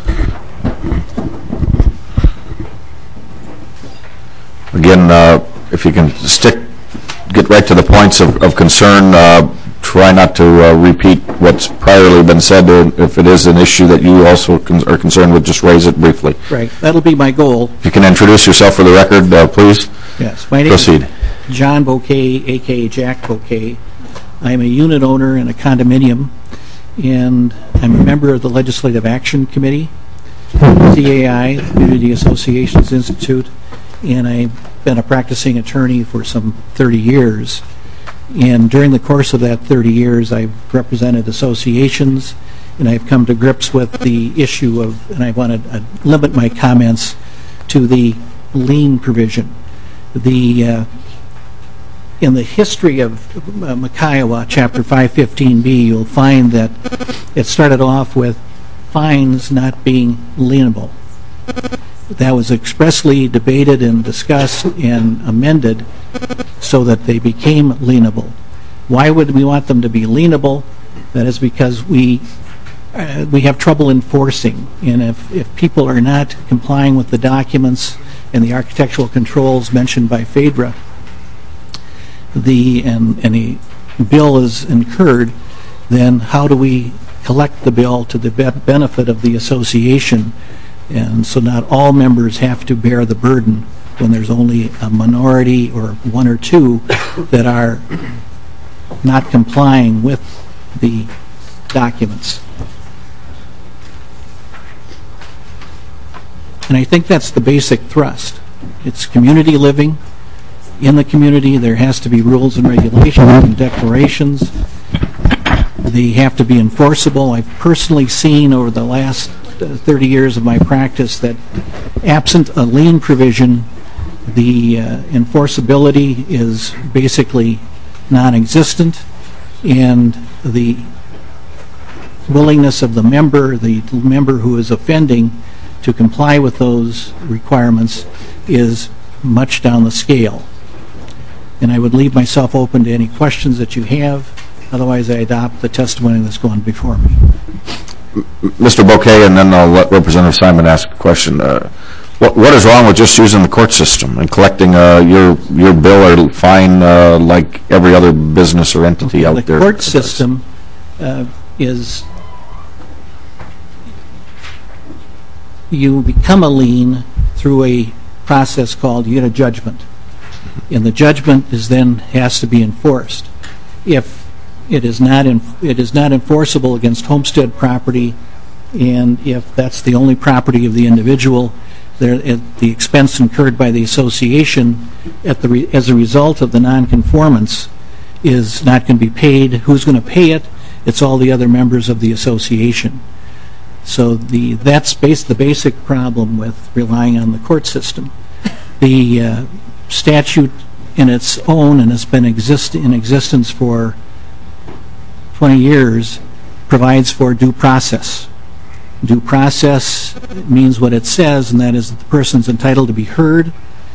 Again, uh, if you can stick, get right to the points of, of concern. Uh, try not to uh, repeat what's priorly been said, or if it is an issue that you also con are concerned with, just raise it briefly. Right. That'll be my goal. If you can introduce yourself for the record, uh, please. Yes. My name Proceed. is John Bouquet, a k a. Jack Bouquet. I'm a unit owner in a condominium, and I'm a member of the Legislative Action Committee, C A I, Community Associations Institute, and I've been a practicing attorney for some thirty years. And during the course of that thirty years, I've represented associations, and I've come to grips with the issue of, and I want to uh, limit my comments to the lien provision. The uh, in the history of uh, McKiowa, Chapter five fifteen B, you'll find that it started off with fines not being lienable. That was expressly debated and discussed and amended so that they became lienable. Why would we want them to be lienable? That is because we uh, we have trouble enforcing, and if, if people are not complying with the documents and the architectural controls mentioned by Phaedra, the and any bill is incurred, then how do we collect the bill to the be benefit of the association? And so not all members have to bear the burden when there's only a minority or one or two that are not complying with the documents. And I think that's the basic thrust. It's community living. In the community, there has to be rules and regulations and declarations. They have to be enforceable. I've personally seen over the last uh, thirty years of my practice that absent a lien provision, the uh, enforceability is basically non-existent, and the willingness of the member, the member who is offending, to comply with those requirements is much down the scale. And I would leave myself open to any questions that you have. Otherwise, I adopt the testimony that's going before me. Mister Bouquet, and then I'll let Representative Simon ask a question. Uh, what, what is wrong with just using the court system and collecting uh, your your bill or fine uh, like every other business or entity okay, out the there? The court system uh, is you become a lien through a process called you get a judgment, and the judgment is then has to be enforced. If it is not in, it is not enforceable against homestead property, and if that's the only property of the individual, there at the expense incurred by the association at the re, as a result of the nonconformance is not going to be paid. Who's going to pay it? It's all the other members of the association. So the that's base, the basic problem with relying on the court system. The uh, statute in its own, and it's been exist in existence for twenty years, provides for due process. Due process means what it says, and that is that the person's entitled to be heard,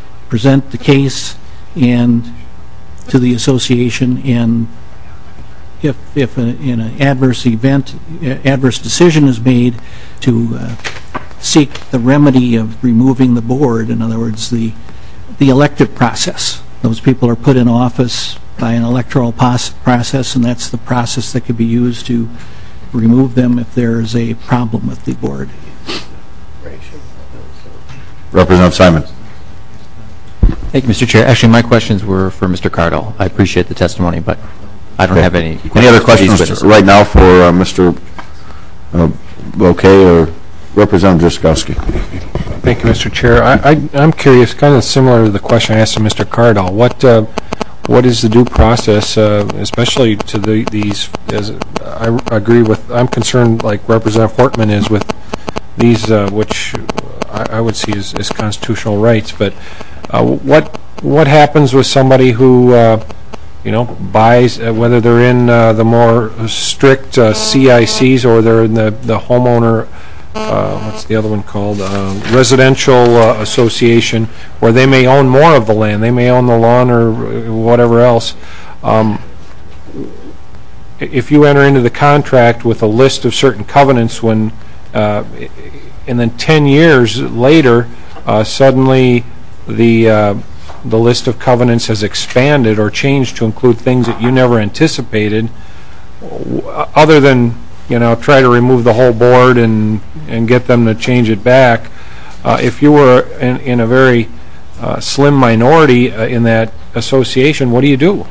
present the case and to the association, and if, if a, in an adverse event, adverse decision is made, to uh, seek the remedy of removing the board. In other words, the the elective process. Those people are put in office by an electoral process, and that's the process that could be used to remove them if there is a problem with the board. Representative Simon. Thank you, Mister Chair. Actually, my questions were for Mister Cardell. I appreciate the testimony, but I don't okay. have any Any other questions questions right now for uh, Mister Uh, Bouquet or Representative Driscowski? Thank you, Mister Chair. I, I, I'm curious, kind of similar to the question I asked of Mister Cardell. What uh, what is the due process, uh, especially to the, these? As I agree with, I'm concerned, like Representative Hortman is, with these, uh, which I, I would see as, as constitutional rights. But uh, what what happens with somebody who, uh, you know, buys, uh, whether they're in uh, the more strict uh, C I Cs or they're in the the homeowner? Uh, what's the other one called? Uh, residential uh, association, where they may own more of the land. They may own the lawn or whatever else. Um, if you enter into the contract with a list of certain covenants, when uh, and then ten years later, uh, suddenly the uh, the list of covenants has expanded or changed to include things that you never anticipated, other than, you know, try to remove the whole board and and get them to change it back. Uh, if you were in, in a very uh, slim minority uh, in that association, what do you do?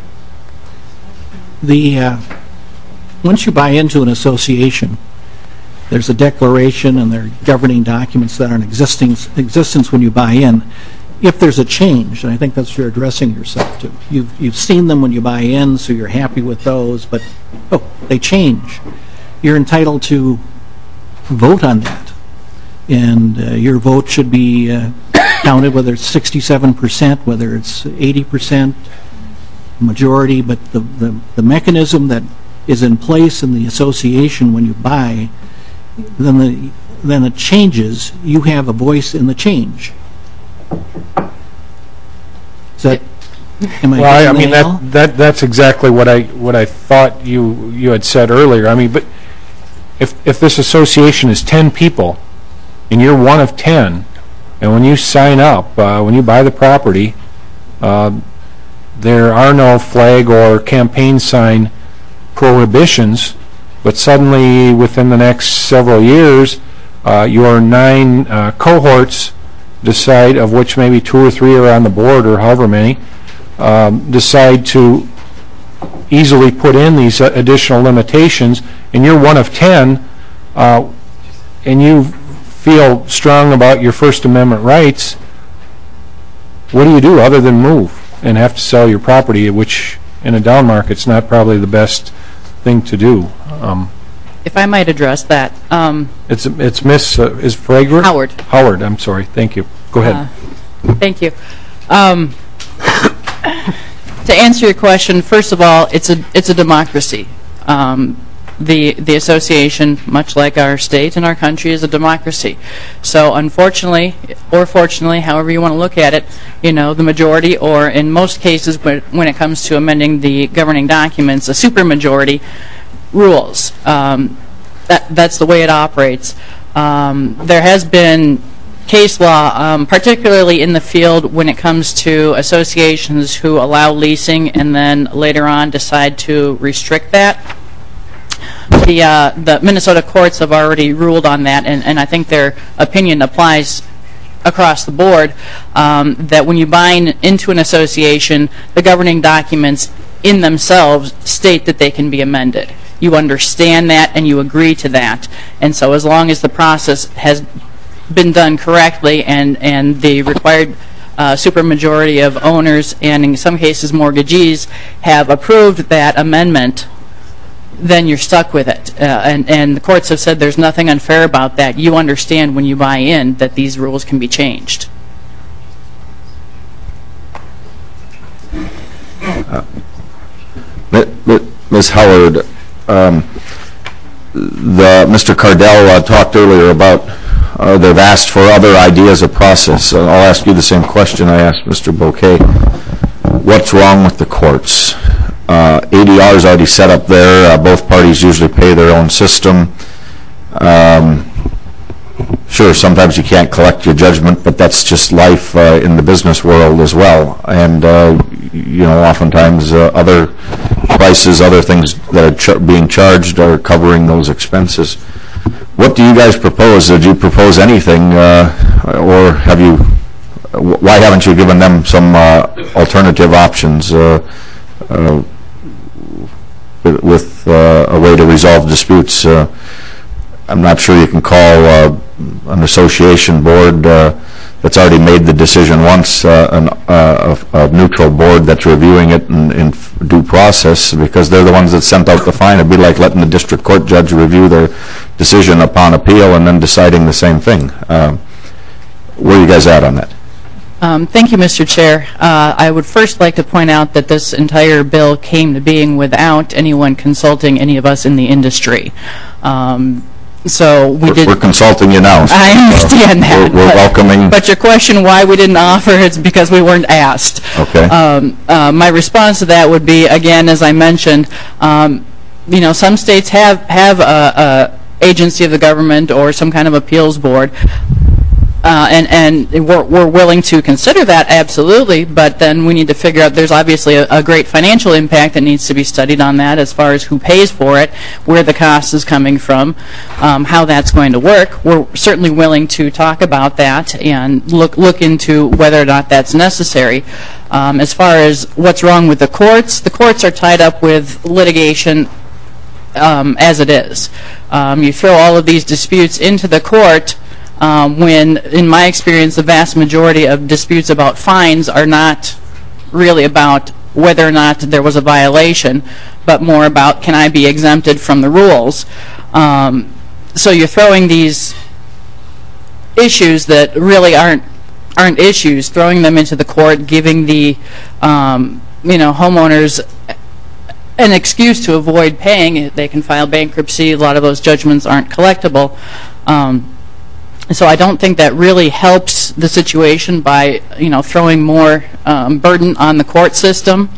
The uh, once you buy into an association, there's a declaration and there are governing documents that are in existence existence when you buy in. If there's a change, and I think that's what you're addressing yourself to, you've you've seen them when you buy in, so you're happy with those, but oh, they change. You're entitled to vote on that, and uh, your vote should be uh, counted, whether it's sixty-seven percent, whether it's eighty percent, majority, but the, the, the mechanism that is in place in the association when you buy, then the then it changes. You have a voice in the change. Is that, am I well, I, I mean that, that that that's exactly what I what I thought you you had said earlier. I mean, but if if this association is ten people, and you're one of ten, and when you sign up, uh, when you buy the property, uh, there are no flag or campaign sign prohibitions, but suddenly within the next several years, uh, your nine uh, cohorts decide, of which maybe two or three are on the board or however many, um, decide to easily put in these uh, additional limitations, and you're one of ten, uh, and you feel strong about your First Amendment rights, what do you do other than move and have to sell your property, which in a down market's not probably the best thing to do? Um, If I might address that. Um, it's it's Miss uh, is Fragrant? Howard. Howard, I'm sorry. Thank you. Go ahead. Uh, thank you. Um, to answer your question, first of all, it's a it's a democracy. Um, the the association, much like our state and our country, is a democracy. So unfortunately, or fortunately, however you want to look at it, you know, the majority, or in most cases, when when it comes to amending the governing documents, a supermajority rules. Um, that that's the way it operates. Um, there has been case law, um, particularly in the field when it comes to associations who allow leasing and then later on decide to restrict that. The uh, the Minnesota courts have already ruled on that, and, and I think their opinion applies across the board, um, that when you buy in, into an association, the governing documents in themselves state that they can be amended. You understand that and you agree to that. And so as long as the process has been done correctly and, and the required uh, supermajority of owners and in some cases mortgagees have approved that amendment, then you're stuck with it. Uh, and, and the courts have said there's nothing unfair about that. You understand when you buy in that these rules can be changed. Uh, Miz Howard, um, the Mister Cardell uh, talked earlier about uh, they've asked for other ideas of process. Uh, I'll ask you the same question I asked Mister Bouquet. What's wrong with the courts? Uh, A D R is already set up there. Uh, both parties usually pay their own system. Um, Sure, sometimes you can't collect your judgment, but that's just life uh, in the business world as well. And, uh, you know, oftentimes uh, other prices, other things that are char being charged are covering those expenses. What do you guys propose? Did you propose anything, uh, or have you, why haven't you given them some uh, alternative options uh, uh, with uh, a way to resolve disputes? Uh, I'm not sure you can call uh, an association board uh, that's already made the decision once uh, an, uh, a, a neutral board that's reviewing it in, in due process, because they're the ones that sent out the fine. It'd be like letting the district court judge review their decision upon appeal and then deciding the same thing. Uh, where are you guys at on that? Um, thank you, Mister Chair. Uh, I would first like to point out that this entire bill came to being without anyone consulting any of us in the industry. Um, So we we're, did. We're consulting you now. I understand uh, that. We're, we're but, welcoming. But your question, why we didn't offer, it's because we weren't asked. Okay. Um, uh, my response to that would be, again, as I mentioned, um, you know, some states have have a, a agency of the government or some kind of appeals board. Uh, and and we're, we're willing to consider that, absolutely, but then we need to figure out, there's obviously a, a great financial impact that needs to be studied on that as far as who pays for it, where the cost is coming from, um, how that's going to work. We're certainly willing to talk about that and look, look into whether or not that's necessary. Um, as far as what's wrong with the courts, the courts are tied up with litigation um, as it is. Um, you throw all of these disputes into the court, Um, when, in my experience, the vast majority of disputes about fines are not really about whether or not there was a violation, but more about, can I be exempted from the rules? Um, so you're throwing these issues that really aren't aren't issues, throwing them into the court, giving the um, you know homeowners an excuse to avoid paying. They can file bankruptcy. A lot of those judgments aren't collectible. Um, So I don't think that really helps the situation by, you know, throwing more um, burden on the court system.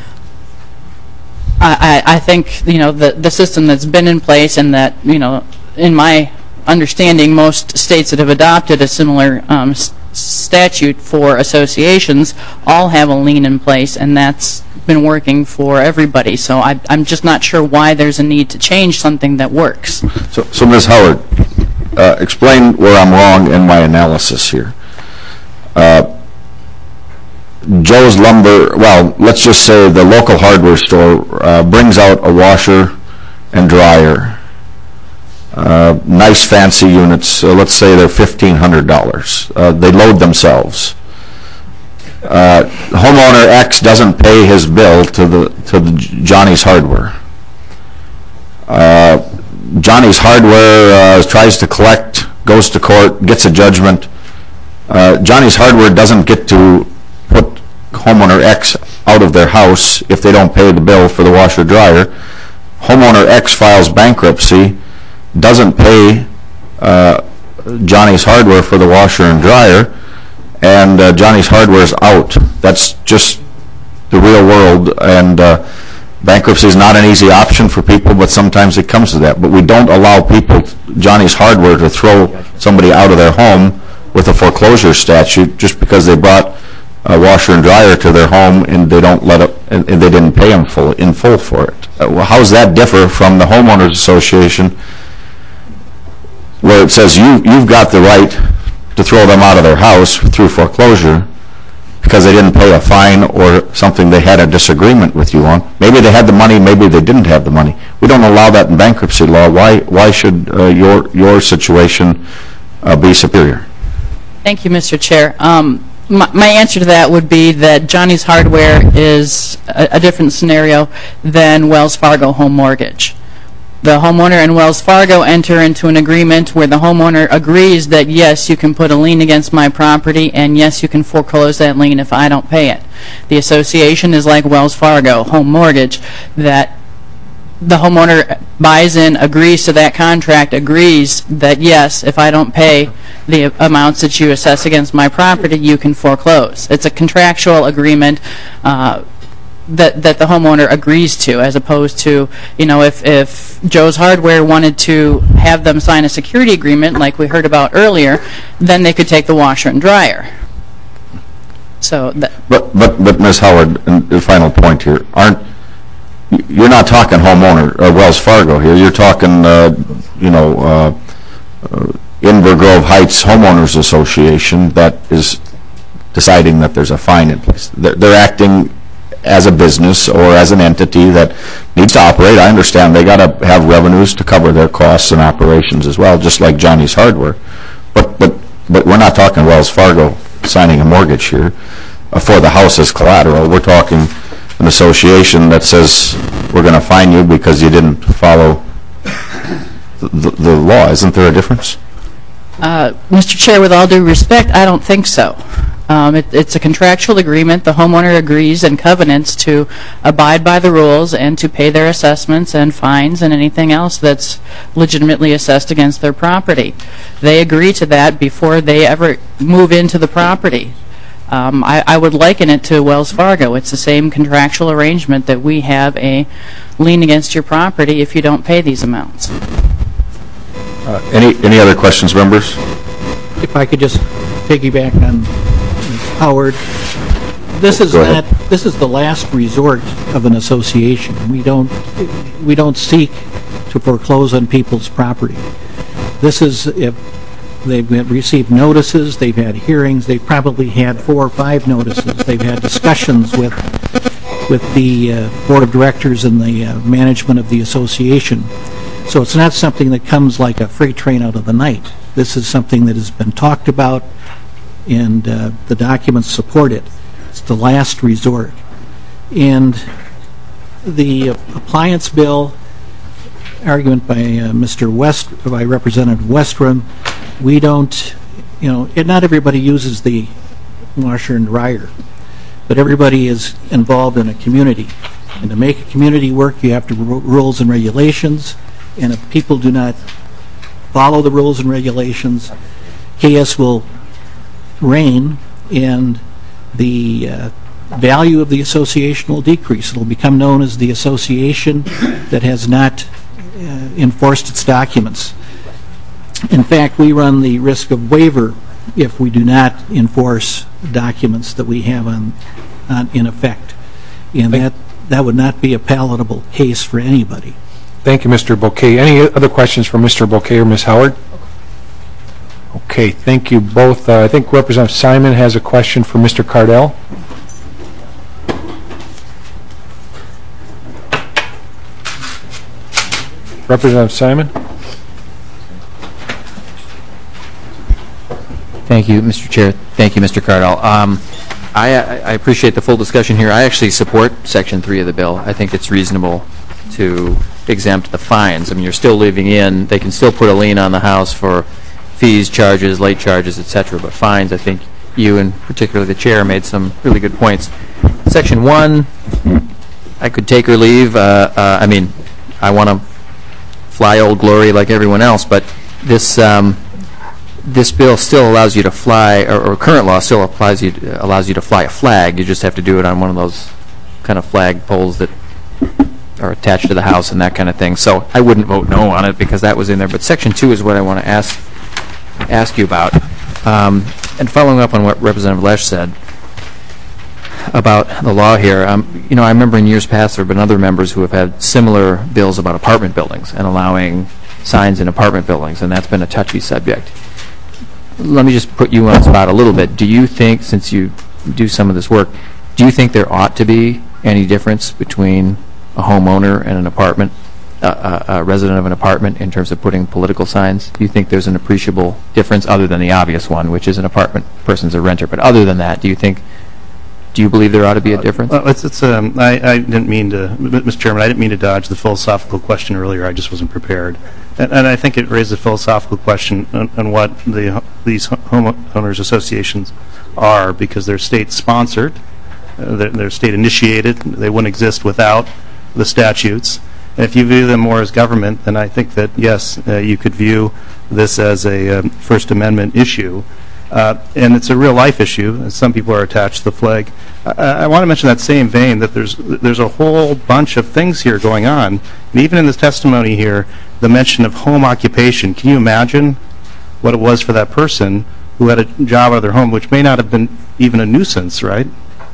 I, I, I think, you know, the, the system that's been in place and that, you know, in my understanding, most states that have adopted a similar um, s statute for associations all have a lien in place, and that's been working for everybody. So I, I'm just not sure why there's a need to change something that works. So, so Miz Howard, Uh, explain where I'm wrong in my analysis here. Uh, Joe's Lumber, well, let's just say the local hardware store uh, brings out a washer and dryer. Uh, nice fancy units, uh, let's say they're fifteen hundred dollars. Uh, they load themselves. Uh, homeowner X doesn't pay his bill to the, to the Johnny's Hardware. Uh, Johnny's Hardware uh, tries to collect, goes to court, gets a judgment. Uh, Johnny's Hardware doesn't get to put homeowner X out of their house if they don't pay the bill for the washer dryer. Homeowner X files bankruptcy, doesn't pay uh, Johnny's Hardware for the washer and dryer, and uh, Johnny's Hardware is out. That's just the real world, and uh, bankruptcy is not an easy option for people, but sometimes it comes to that. But we don't allow people, Johnny's Hardware, to throw somebody out of their home with a foreclosure statute just because they brought a washer and dryer to their home and they don't let it, and, and they didn't pay them full, in full for it. Uh, well, how does that differ from the homeowners association, where it says you you've got the right to throw them out of their house through foreclosure because they didn't pay a fine or something they had a disagreement with you on? Maybe they had the money, maybe they didn't have the money. We don't allow that in bankruptcy law. Why why should uh, your your situation uh, be superior? Thank you, Mister Chair. Um, my, my answer to that would be that Johnny's Hardware is a, a different scenario than Wells Fargo Home Mortgage. The homeowner and Wells Fargo enter into an agreement where the homeowner agrees that, yes, you can put a lien against my property, and yes, you can foreclose that lien if I don't pay it. The association is like Wells Fargo Home Mortgage, that the homeowner buys in, agrees to that contract, agrees that, yes, if I don't pay the amounts that you assess against my property, you can foreclose. It's a contractual agreement. Uh, that that the homeowner agrees to, as opposed to, you know, if if Joe's Hardware wanted to have them sign a security agreement like we heard about earlier, then they could take the washer and dryer. So that. But but but Miz Howard, and the final point here, aren't you're not talking homeowner uh, Wells Fargo here? You're talking, uh, you know, uh, uh, Inver Grove Heights Homeowners Association that is deciding that there's a fine in place. They're, they're acting as a business or as an entity that needs to operate. I understand they got to have revenues to cover their costs and operations as well, just like Johnny's Hardware. But but but we're not talking Wells Fargo signing a mortgage here uh, for the house as collateral. We're talking an association that says we're going to fine you because you didn't follow the, the, the law. Isn't there a difference? Uh, Mister Chair, with all due respect, I don't think so. Um, it, it's a contractual agreement. The homeowner agrees and covenants to abide by the rules and to pay their assessments and fines and anything else that's legitimately assessed against their property. They agree to that before they ever move into the property. Um, I, I would liken it to Wells Fargo. It's the same contractual arrangement that we have a lien against your property if you don't pay these amounts. Uh, any any other questions, members? If I could just piggyback on Howard, this is not, this is the last resort of an association. We don't we don't seek to foreclose on people's property. This is if they've received notices, they've had hearings, they've probably had four or five notices, they've had discussions with with the uh, board of directors and the uh, management of the association. So it's not something that comes like a freight train out of the night. This is something that has been talked about, and uh, the documents support it. It's the last resort. And the uh, appliance bill argument by uh, Mister West, by Representative Westrum, we don't, you know, it, not everybody uses the washer and dryer, but everybody is involved in a community. And to make a community work, you have to ru rules and regulations. And if people do not follow the rules and regulations, chaos will reign, and the uh, value of the association will decrease. It will become known as the association that has not uh, enforced its documents. In fact, we run the risk of waiver if we do not enforce documents that we have on, on in effect. And that, that would not be a palatable case for anybody. Thank you, Mister Bouquet. Any other questions for Mister Bouquet or Miz Howard? Okay, thank you both. Uh, I think Representative Simon has a question for Mister Cardell. Representative Simon? Thank you, Mister Chair. Thank you, Mister Cardell. Um, I, I appreciate the full discussion here. I actually support Section three of the bill. I think it's reasonable to exempt the fines. I mean, you're still living in, they can still put a lien on the house for fees, charges, late charges, et cetera. But fines, I think you and particularly the chair made some really good points. Section one, I could take or leave. Uh, uh, I mean, I want to fly Old Glory like everyone else, but this um, this bill still allows you to fly, or, or current law still applies you allows you to fly a flag. You just have to do it on one of those kind of flag poles that are attached to the house and that kind of thing. So I wouldn't vote no on it because that was in there. But Section two is what I want to ask ask you about. Um, and following up on what Representative Lesch said about the law here, um, you know, I remember in years past there have been other members who have had similar bills about apartment buildings and allowing signs in apartment buildings, and that's been a touchy subject. Let me just put you on the spot a little bit. Do you think, since you do some of this work, do you think there ought to be any difference between a homeowner and an apartment, uh, a, a resident of an apartment, in terms of putting political signs? Do you think there's an appreciable difference other than the obvious one, which is an apartment person's a renter? But other than that, do you think, do you believe there ought to be a difference? Well, it's, it's, um, I, I didn't mean to, Mister Chairman, I didn't mean to dodge the philosophical question earlier. I just wasn't prepared. And, and I think it raises a philosophical question on, on what the, these homeowners associations are, because they're state-sponsored, uh, they're, they're state-initiated, they wouldn't exist without the statutes. And if you view them more as government, then I think that, yes, uh, you could view this as a um, First Amendment issue. Uh, and it's a real-life issue, and some people are attached to the flag. I, I want to mention that same vein that there's there's a whole bunch of things here going on. And even in this testimony here, the mention of home occupation. Can you imagine what it was for that person who had a job out of their home, which may not have been even a nuisance, right?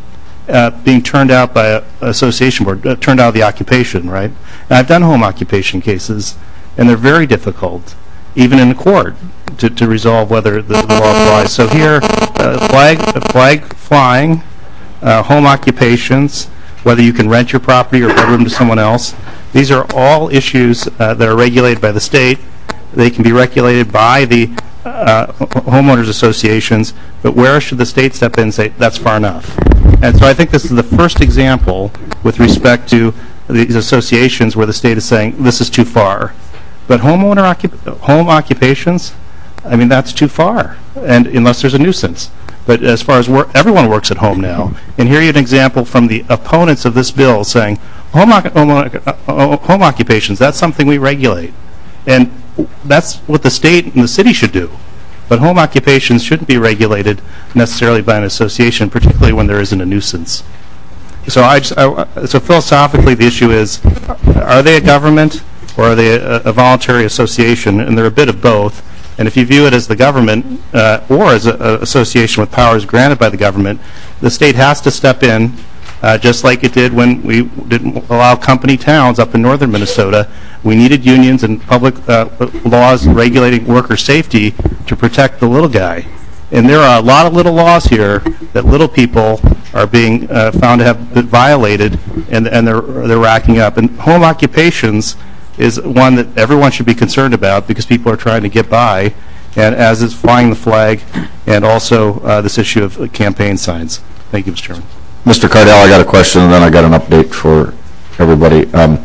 Uh, being turned out by an association board, uh, turned out of the occupation, right? And I've done home occupation cases, and they're very difficult, even in court, to, to resolve whether the, the law applies. So here, uh, flag, flag flying, uh, home occupations, whether you can rent your property or bedroom to someone else, these are all issues uh, that are regulated by the state. They can be regulated by the uh, homeowners associations, but where should the state step in and say, that's far enough? And so I think this is the first example with respect to these associations where the state is saying, this is too far. But homeowner occup home occupations, I mean, that's too far, and unless there's a nuisance. But as far as work, everyone works at home now. And here you have an example from the opponents of this bill saying, home, home, uh, home occupations, that's something we regulate. And that's what the state and the city should do. But home occupations shouldn't be regulated necessarily by an association, particularly when there isn't a nuisance. So, I just, I, so philosophically, the issue is, are they a government or are they a, a voluntary association? And they're a bit of both. And if you view it as the government uh, or as an association with powers granted by the government, the state has to step in, uh, just like it did when we didn't allow company towns up in northern Minnesota. We needed unions and public uh, laws regulating worker safety to protect the little guy. And there are a lot of little laws here that little people are being uh, found to have been violated, and, and they're, they're racking up. And home occupations is one that everyone should be concerned about because people are trying to get by, and as is flying the flag, and also uh, this issue of campaign signs. Thank you, Mister Chairman. Mister Cardell, I got a question, and then I got an update for everybody. Um,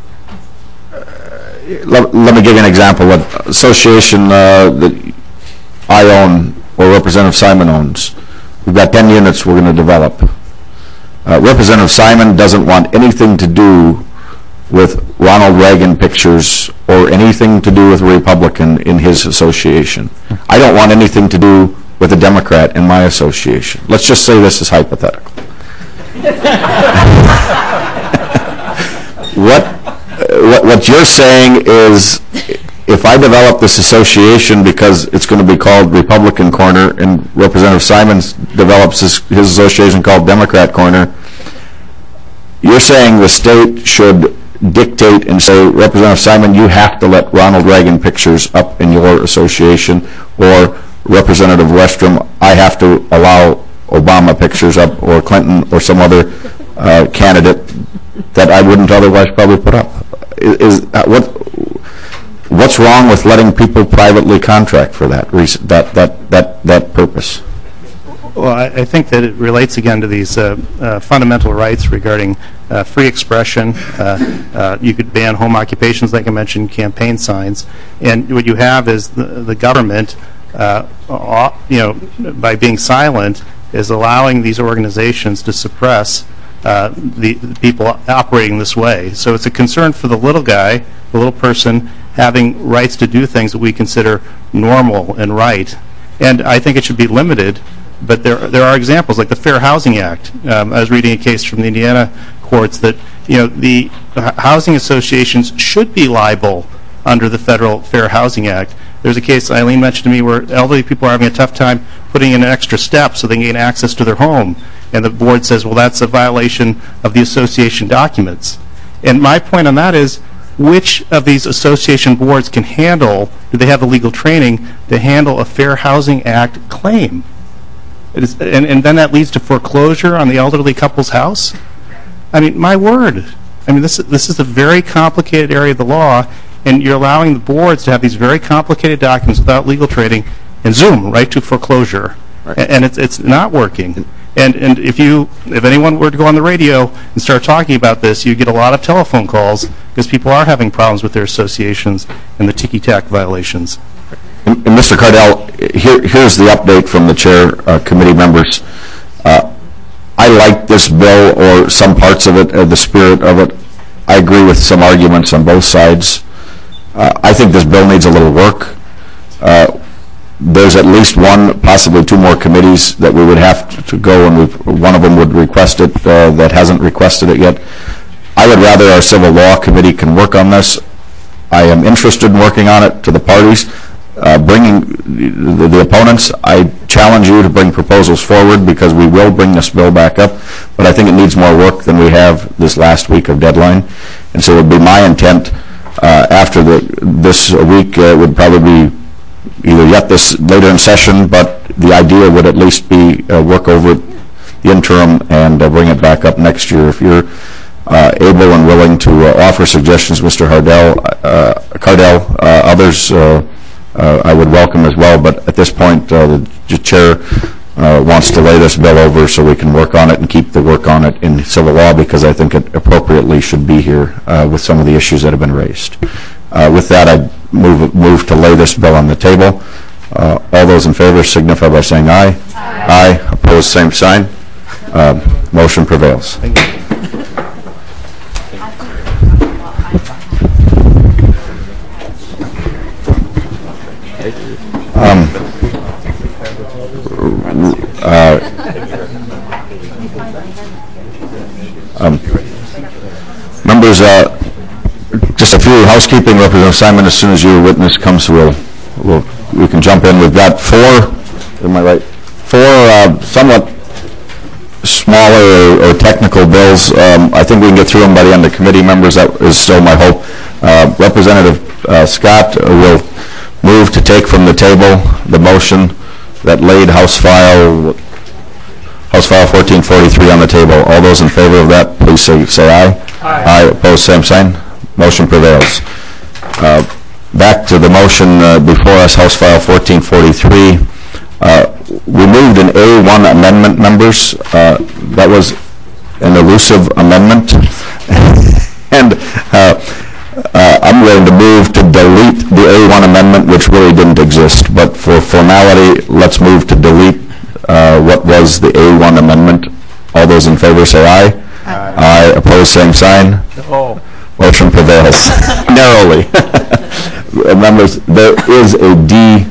let, let me give you an example. An association uh, that I own, or Representative Simon owns, we've got ten units we're going to develop. Uh, Representative Simon doesn't want anything to do with Ronald Reagan pictures or anything to do with a Republican in his association. I don't want anything to do with a Democrat in my association. Let's just say this is hypothetical. what, what what you're saying is, if I develop this association because it's going to be called Republican Corner and Representative Simons develops his, his association called Democrat Corner, you're saying the state should dictate and say, Representative Simon, you have to let Ronald Reagan pictures up in your association, or Representative Westrom, I have to allow Obama pictures up, or Clinton, or some other uh, candidate that I wouldn't otherwise probably put up. Is, is uh, what what's wrong with letting people privately contract for that that that that that purpose? Well, I, I think that it relates again to these uh, uh, fundamental rights regarding uh, free expression. Uh, uh, you could ban home occupations, like I mentioned, campaign signs, and what you have is the, the government, uh, you know, by being silent, is allowing these organizations to suppress uh, the, the people operating this way. So it's a concern for the little guy, the little person, having rights to do things that we consider normal and right. And I think it should be limited. But there, there are examples, like the Fair Housing Act. Um, I was reading a case from the Indiana courts that, you know, the housing associations should be liable under the Federal Fair Housing Act. There's a case Eileen mentioned to me where elderly people are having a tough time putting in an extra step so they can gain access to their home. And the board says, well, that's a violation of the association documents. And my point on that is, which of these association boards can handle, do they have the legal training to handle a Fair Housing Act claim? It is, and, and then that leads to foreclosure on the elderly couple's house? I mean, my word. I mean, this, this is a very complicated area of the law, and you're allowing the boards to have these very complicated documents without legal training, and zoom, right to foreclosure. Right. And, and it's, it's not working. And, and if, you, if anyone were to go on the radio and start talking about this, you get a lot of telephone calls because people are having problems with their associations and the ticky-tack violations. And, and Mister Cardell, here, here's the update from the chair uh, committee members. Uh, I like this bill, or some parts of it, uh, the spirit of it. I agree with some arguments on both sides. Uh, I think this bill needs a little work. Uh, there's at least one, possibly two more committees that we would have to- to go, and we've- one of them would request it uh, that hasn't requested it yet. I would rather our Civil Law Committee can work on this. I am interested in working on it to the parties. Uh, bringing the, the opponents, I challenge you to bring proposals forward because we will bring this bill back up, but I think it needs more work than we have this last week of deadline. And so it would be my intent uh, after the, this week, uh, would probably be either yet this later in session, but the idea would at least be uh, work over the interim and uh, bring it back up next year. If you're uh, able and willing to uh, offer suggestions, Mister Hardell, uh, Cardell, uh, others, uh, uh, I would welcome as well. But at this point, uh, the chair uh, wants to lay this bill over so we can work on it and keep the work on it in civil law, because I think it appropriately should be here uh, with some of the issues that have been raised. Uh, with that, I move move to lay this bill on the table. Uh, all those in favor signify by saying aye. Aye. Aye. Opposed, same sign. Uh, motion prevails. Thank you. Um, uh, um, members, uh, just a few housekeeping. Representative Simon, as soon as your witness comes, we'll, we'll we can jump in. We've got four. Am I right? Four uh, somewhat smaller or, or technical bills. Um, I think we can get through them by the end of committee members. That is still my hope. Uh, Representative uh, Scott will move to take from the table the motion that laid House File House File fourteen forty-three on the table. All those in favor of that, please say, say aye. Aye. Aye. Opposed, same sign. Motion prevails. Uh, back to the motion uh, before us, House File fourteen forty-three. Uh, we moved an A one amendment, members. Uh, that was an elusive amendment. and uh, uh, I'm going to move to delete the A one amendment, which really didn't exist. But for formality, let's move to delete uh, what was the A one amendment. All those in favor say aye. Aye. Aye. Opposed, same sign. No. Motion prevails narrowly. Members, there is a D,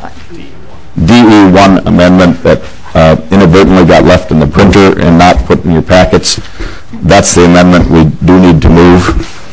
D E one amendment that uh, inadvertently got left in the printer and not put in your packets. That's the amendment we do need to move.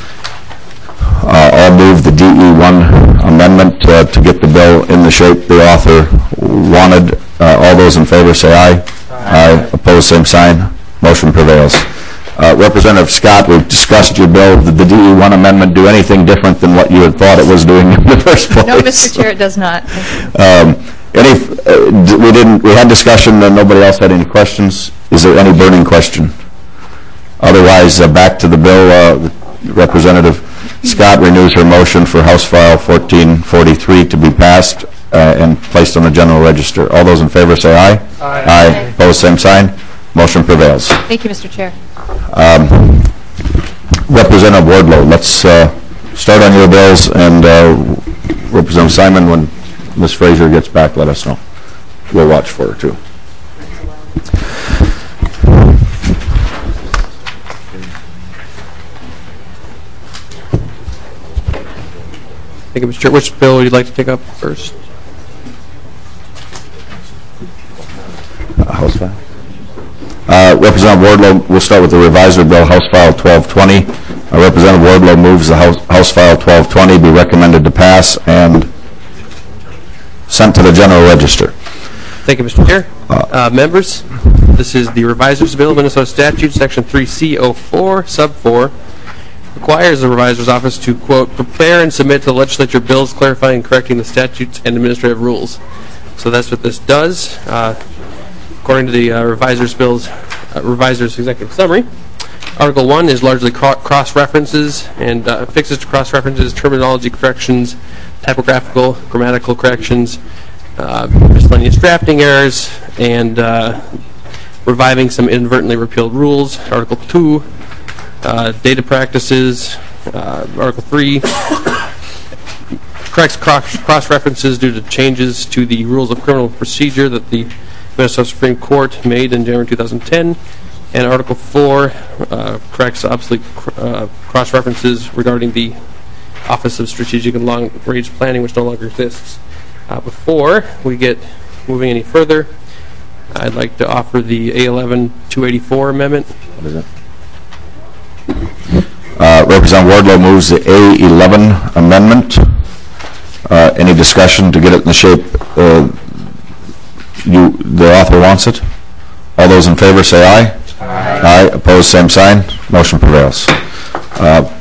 Uh, I'll move the D E one amendment uh, to get the bill in the shape the author wanted. Uh, all those in favor say aye. Aye. Aye. Opposed, same sign. Motion prevails. Uh, Representative Scott, we've discussed your bill. Did the D E one amendment do anything different than what you had thought it was doing in the first place? No, Mister Chair, it does not. um, any, uh, we didn't. We had discussion, and nobody else had any questions. Is there any burning question? Otherwise, uh, back to the bill. Uh, Representative Scott renews her motion for House File fourteen forty-three to be passed uh, and placed on the General Register. All those in favor say aye. Aye. Aye. Aye. Opposed, same sign. Motion prevails. Thank you, Mister Chair. Um, Representative Wardlow, let's uh, start on your bills, and uh, Representative Simon, when Miz Fraser gets back, let us know. We'll watch for her, too. Thank you, Mister Chair. Which bill would you like to take up first? Uh, House File. Uh, Representative Wardlow, we'll start with the revisor bill, House File twelve twenty. Uh, Representative Wardlow moves the House, House File twelve twenty be recommended to pass and sent to the General Register. Thank you, Mister Chair. Uh, members, this is the reviser's bill, Minnesota Statute, Section three C oh four, Sub four. Requires the revisor's office to, quote, prepare and submit to the legislature bills clarifying and correcting the statutes and administrative rules. So that's what this does. Uh, according to the uh, revisor's bills, uh, revisor's executive summary, Article one is largely cro cross-references and uh, fixes to cross-references, terminology corrections, typographical, grammatical corrections, uh, miscellaneous drafting errors, and uh, reviving some inadvertently repealed rules. Article two, uh, data practices. Uh, Article three, corrects cross-references due to changes to the rules of criminal procedure that the Minnesota Supreme Court made in January two thousand ten. And Article four uh, corrects obsolete cr uh, cross-references regarding the Office of Strategic and Long-Range Planning, which no longer exists. Uh, Before we get moving any further, I'd like to offer the A eleven two eighty-four amendment. What is it? Uh, Representative Wardlow moves the A eleven amendment. Uh, any discussion to get it in the shape uh, you, the author wants it? All those in favor say aye. Aye. Aye. Opposed, same sign. Motion prevails. Uh,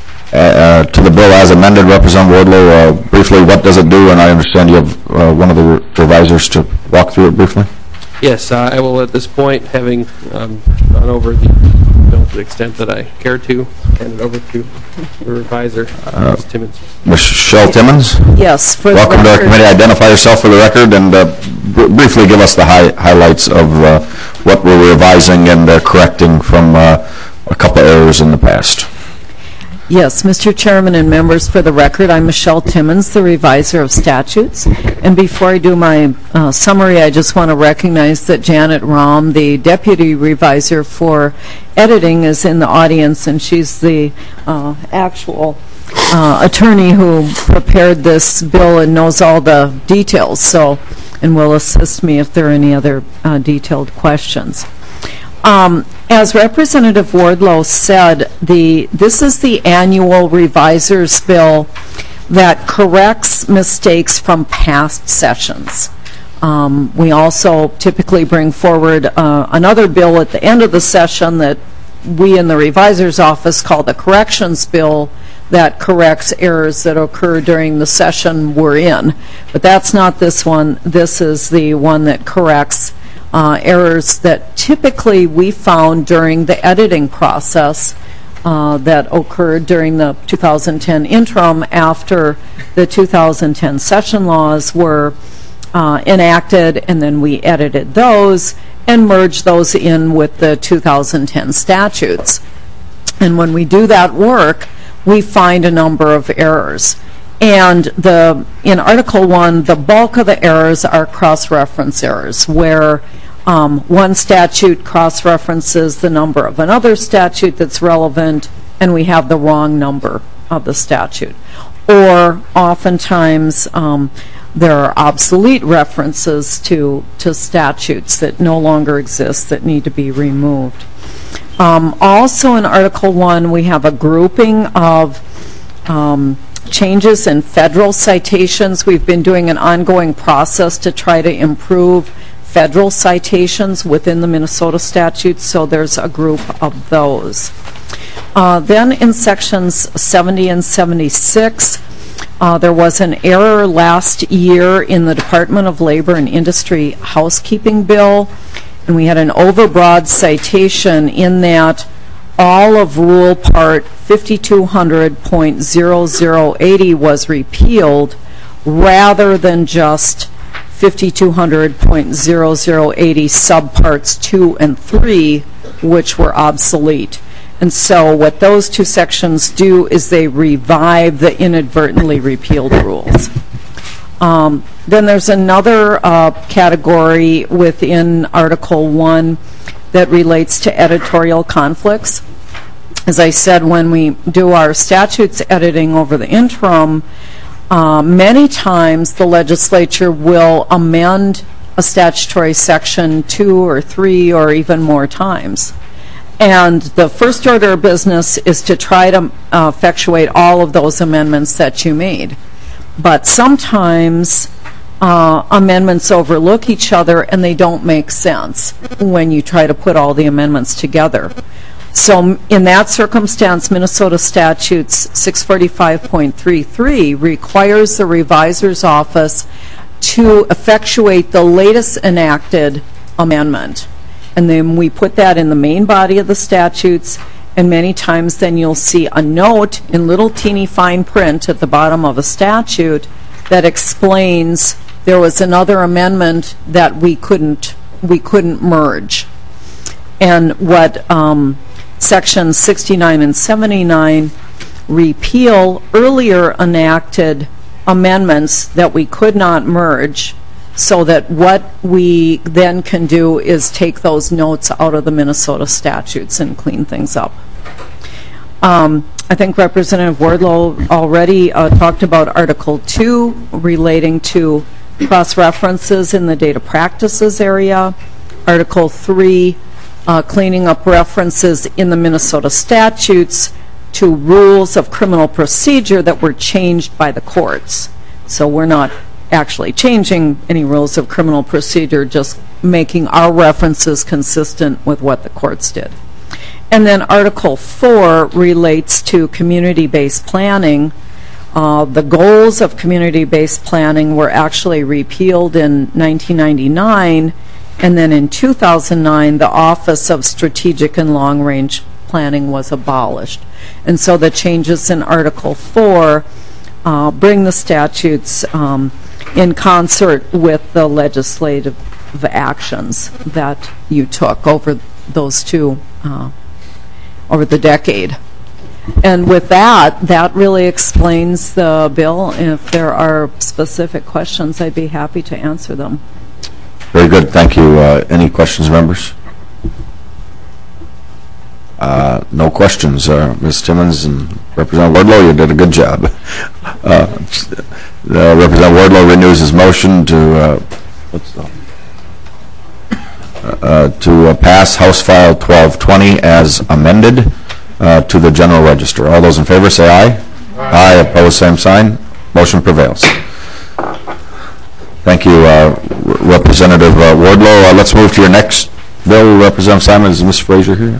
uh, to the bill as amended, Representative Wardlow, uh, briefly, what does it do? And I understand you have uh, one of the revisers to walk through it briefly. Yes, uh, I will at this point, having um, gone over the bill to the extent that I care to, hand it over to the reviser, Uh, Miz Timmons. Michelle Timmons? Yes, for the Welcome to our record. committee. Identify yourself for the record and uh, br briefly give us the hi highlights of uh, what we're revising and uh, correcting from uh, a couple errors in the past. Yes, Mister Chairman and members, for the record, I'm Michelle Timmons, the reviser of statutes. And before I do my uh, summary, I just want to recognize that Janet Rahm, the deputy reviser for editing, is in the audience, and she's the uh, actual uh, attorney who prepared this bill and knows all the details, so, and will assist me if there are any other uh, detailed questions. Um, as Representative Wardlow said, the this is the annual reviser's bill that corrects mistakes from past sessions. Um, we also typically bring forward uh, another bill at the end of the session that we in the reviser's office call the corrections bill, that corrects errors that occur during the session we're in. But that's not this one. This is the one that corrects Uh, errors that typically we found during the editing process uh, that occurred during the two thousand ten interim after the two thousand ten session laws were uh, enacted, and then we edited those and merged those in with the two thousand ten statutes. And when we do that work, we find a number of errors. And the in Article one, the bulk of the errors are cross-reference errors, where um, one statute cross-references the number of another statute that's relevant, and we have the wrong number of the statute. Or oftentimes um, there are obsolete references to, to statutes that no longer exist that need to be removed. Um, also in Article one, we have a grouping of um, changes in federal citations. We've been doing an ongoing process to try to improve federal citations within the Minnesota statutes, so there's a group of those. Uh, then in sections seventy and seventy-six, uh, there was an error last year in the Department of Labor and Industry housekeeping bill, and we had an overbroad citation in that all of Rule Part fifty-two hundred point zero zero eighty was repealed rather than just fifty-two hundred point zero zero eighty subparts two and three, which were obsolete. And so what those two sections do is they revive the inadvertently repealed rules. Um, then there's another uh, category within Article one that relates to editorial conflicts. As I said, when we do our statutes editing over the interim, uh, many times the legislature will amend a statutory section two or three or even more times. And the first order of business is to try to uh, effectuate all of those amendments that you made. But sometimes uh, amendments overlook each other and they don't make sense when you try to put all the amendments together. So in that circumstance, Minnesota Statutes six forty-five point three three requires the reviser's office to effectuate the latest enacted amendment. And then we put that in the main body of the statutes, and many times then you'll see a note in little teeny fine print at the bottom of a statute that explains there was another amendment that we couldn't we couldn't merge. And what um, sections sixty-nine and seventy-nine repeal earlier enacted amendments that we could not merge, so that what we then can do is take those notes out of the Minnesota statutes and clean things up. Um, I think Representative Wardlow already uh, talked about Article two relating to cross-references in the data practices area. Article three, uh, cleaning up references in the Minnesota statutes to rules of criminal procedure that were changed by the courts. So we're not actually changing any rules of criminal procedure, just making our references consistent with what the courts did. And then Article four relates to community-based planning. Uh, the goals of community-based planning were actually repealed in nineteen ninety-nine, and then in two thousand nine, the Office of Strategic and Long-Range Planning was abolished. And so the changes in Article four uh, bring the statutes um, in concert with the legislative actions that you took over those two, uh, over the decade. And with that, that really explains the bill. If there are specific questions, I'd be happy to answer them. Very good, thank you. Uh, any questions, members? Uh, no questions. Uh, Miz Timmons and Representative Wardlow, you did a good job. Uh, uh, Representative Wardlow renews his motion to uh, what's the, uh, to uh, pass House File twelve twenty as amended uh, to the General Register. All those in favor say aye. Aye. Aye. Opposed, same sign. Motion prevails. Thank you, uh, Representative uh, Wardlow. Uh, let's move to your next bill. Representative Simon, is Miz Fraser here?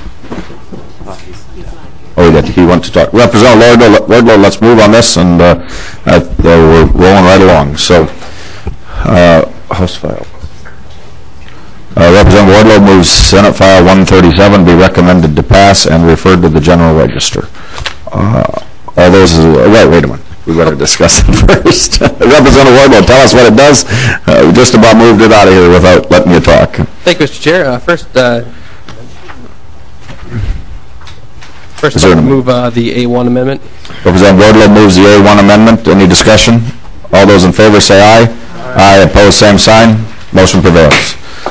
Oh, he did. He wants to talk. Representative Wardlow, Wardlow, let's move on this, and uh, uh, we're rolling right along. So, uh, House File. Uh, Representative Wardlow moves Senate File one thirty-seven be recommended to pass and referred to the General Register. Uh, all those, uh, wait, wait a minute. We better discuss it first. Representative Wardlow, tell us what it does. Uh, we just about moved it out of here without letting you talk. Thank you, Mister Chair. Uh, first, uh, first I'll move uh, the A one amendment. Representative Wardlow moves the A one amendment. Any discussion? All those in favor say aye. Aye. Aye. Opposed, same sign. Motion prevails.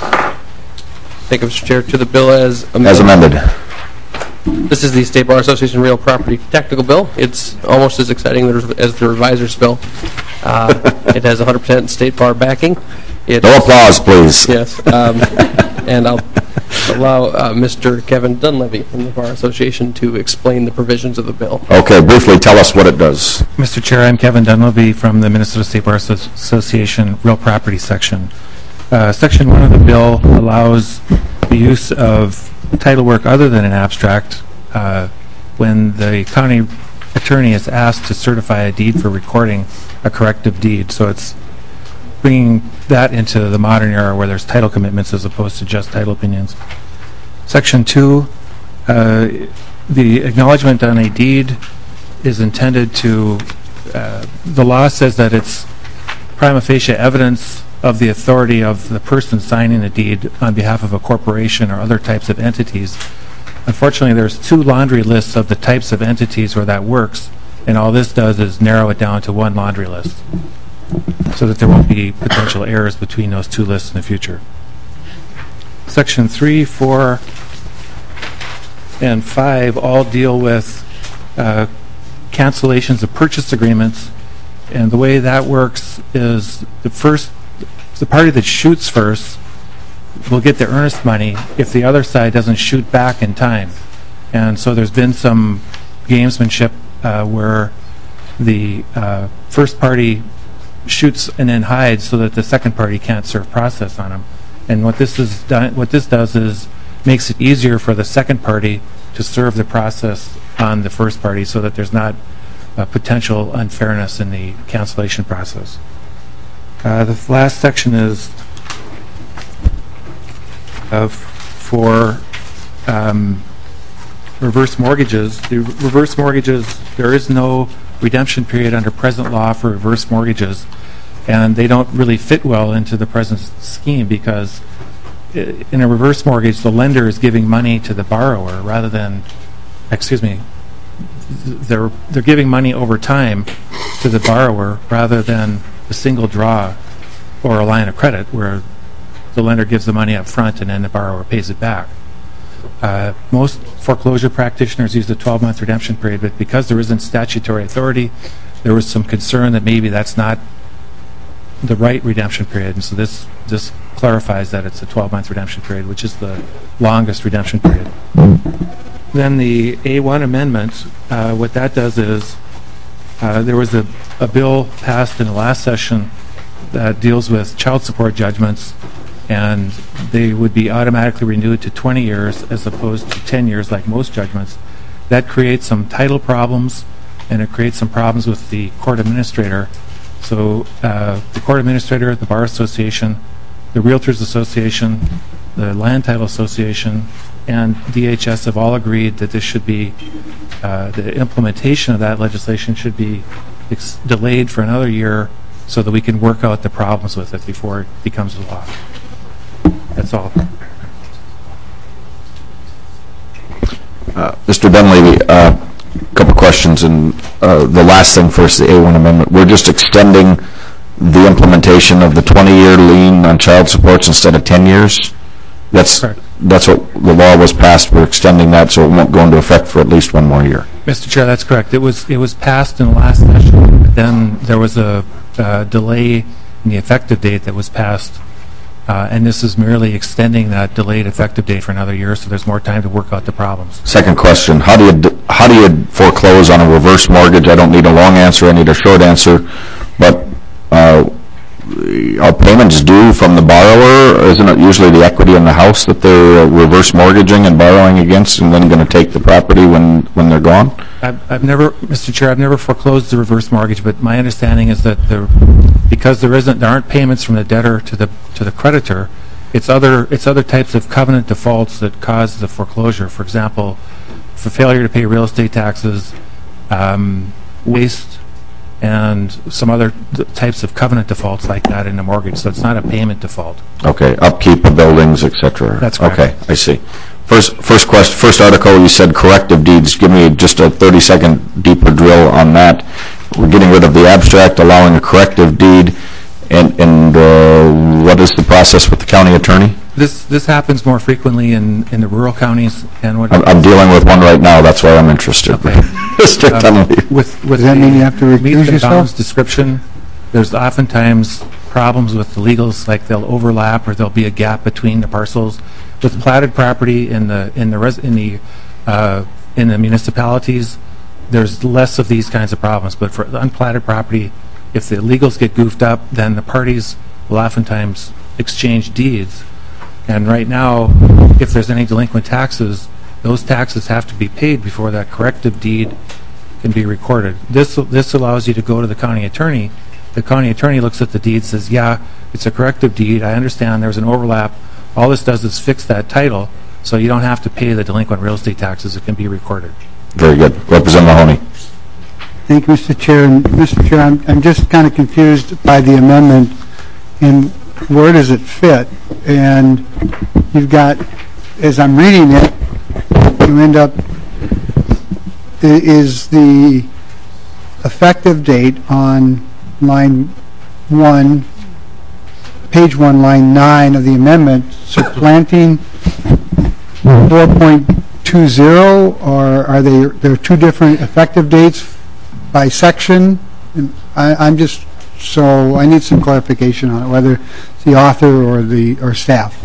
Thank you, Mister Chair. To the bill as amended. As amended. This is the State Bar Association Real Property Technical Bill. It's almost as exciting as the reviser's bill. Uh, it has one hundred percent State Bar backing. It no applause, please. Yes. Um, and I'll allow uh, Mister Kevin Dunleavy from the Bar Association to explain the provisions of the bill. Okay, briefly tell us what it does. Mister Chair, I'm Kevin Dunleavy from the Minnesota State Bar Association Real Property Section. Uh, Section one of the bill allows the use of title work other than an abstract uh, when the county attorney is asked to certify a deed for recording a corrective deed. So it's bringing that into the modern era where there's title commitments as opposed to just title opinions. Section two, uh, the acknowledgement on a deed is intended to, uh, the law says that it's prima facie evidence of the authority of the person signing the deed on behalf of a corporation or other types of entities. Unfortunately, there's two laundry lists of the types of entities where that works, and all this does is narrow it down to one laundry list so that there won't be potential errors between those two lists in the future. Section three, four, and five all deal with uh, cancellations of purchase agreements, and the way that works is the first the party that shoots first will get the earnest money if the other side doesn't shoot back in time. And so there's been some gamesmanship uh, where the uh, first party shoots and then hides so that the second party can't serve process on them. And what this is done, what this does is makes it easier for the second party to serve the process on the first party so that there's not uh, potential unfairness in the cancellation process. Uh, the last section is uh, for um, reverse mortgages. The reverse mortgages, there is no redemption period under present law for reverse mortgages, and they don't really fit well into the present scheme because in a reverse mortgage, the lender is giving money to the borrower rather than, excuse me, they're they're giving money over time to the borrower rather than a single draw or a line of credit where the lender gives the money up front and then the borrower pays it back. Uh, most foreclosure practitioners use the twelve-month redemption period, but because there isn't statutory authority, there was some concern that maybe that's not the right redemption period. And so this, this clarifies that it's a twelve-month redemption period, which is the longest redemption period. Then the A one amendment, uh, what that does is, uh, there was a, a bill passed in the last session that deals with child support judgments, and they would be automatically renewed to twenty years as opposed to ten years like most judgments. That creates some title problems, and it creates some problems with the court administrator. So uh, the court administrator, the Bar Association, the Realtors Association, the Land Title Association, and D H S have all agreed that this should be, uh, the implementation of that legislation should be ex delayed for another year so that we can work out the problems with it before it becomes a law. That's all. Uh, Mister Dunleavy, a uh, couple questions, and uh, the last thing first, the A one amendment. We're just extending the implementation of the twenty-year lien on child supports instead of ten years? That's Correct. That's what the law was passed. We're extending that so it won't go into effect for at least one more year. Mister Chair, that's correct. It was it was passed in the last session, but then there was a uh, delay in the effective date that was passed, uh, and this is merely extending that delayed effective date for another year, so there's more time to work out the problems. Second question: How do you d- how do you foreclose on a reverse mortgage? I don't need a long answer. I need a short answer. But uh, are payments due from the borrower? Isn't it usually the equity in the house that they're uh, reverse mortgaging and borrowing against, and then going to take the property when when they're gone? I've, I've never, Mister Chair, I've never foreclosed the reverse mortgage, but my understanding is that there, because there isn't, there aren't payments from the debtor to the to the creditor, it's other it's other types of covenant defaults that cause the foreclosure. For example, for failure to pay real estate taxes, um, waste, and some other types of covenant defaults like that in the mortgage. So it's not a payment default. Okay, upkeep of buildings, et cetera. That's correct. Okay, I see. First, first question, first article, you said corrective deeds. Give me just a thirty-second deeper drill on that. We're getting rid of the abstract, allowing a corrective deed, and and uh, what is the process with the county attorney? This this happens more frequently in in the rural counties, and what I'm, I'm dealing with one right now. That's why I'm interested. Okay. Mister Um, Dunleavy. with with Does that mean you have to meet recuse the yourself? bounds description, there's oftentimes problems with the legals, like they'll overlap or there'll be a gap between the parcels. With platted property in the in the res, in the uh, in the municipalities, there's less of these kinds of problems. But for the unplatted property, if the legals get goofed up, then the parties will oftentimes exchange deeds. And right now, if there's any delinquent taxes, those taxes have to be paid before that corrective deed can be recorded. This this allows you to go to the county attorney. The county attorney looks at the deed, says, yeah, it's a corrective deed. I understand there's an overlap. All this does is fix that title, so you don't have to pay the delinquent real estate taxes. It can be recorded. Very good. Representative Mahoney. Thank you, Mister Chair. And Mister Chair, I'm, I'm just kind of confused by the amendment in where does it fit? And you've got, as I'm reading it, you end up, i- is the effective date on line one, page one, line nine of the amendment, supplanting four point two zero, or are they, there are two different effective dates by section? And I, I'm just, so I need some clarification on it, whether it's the author or the, or staff.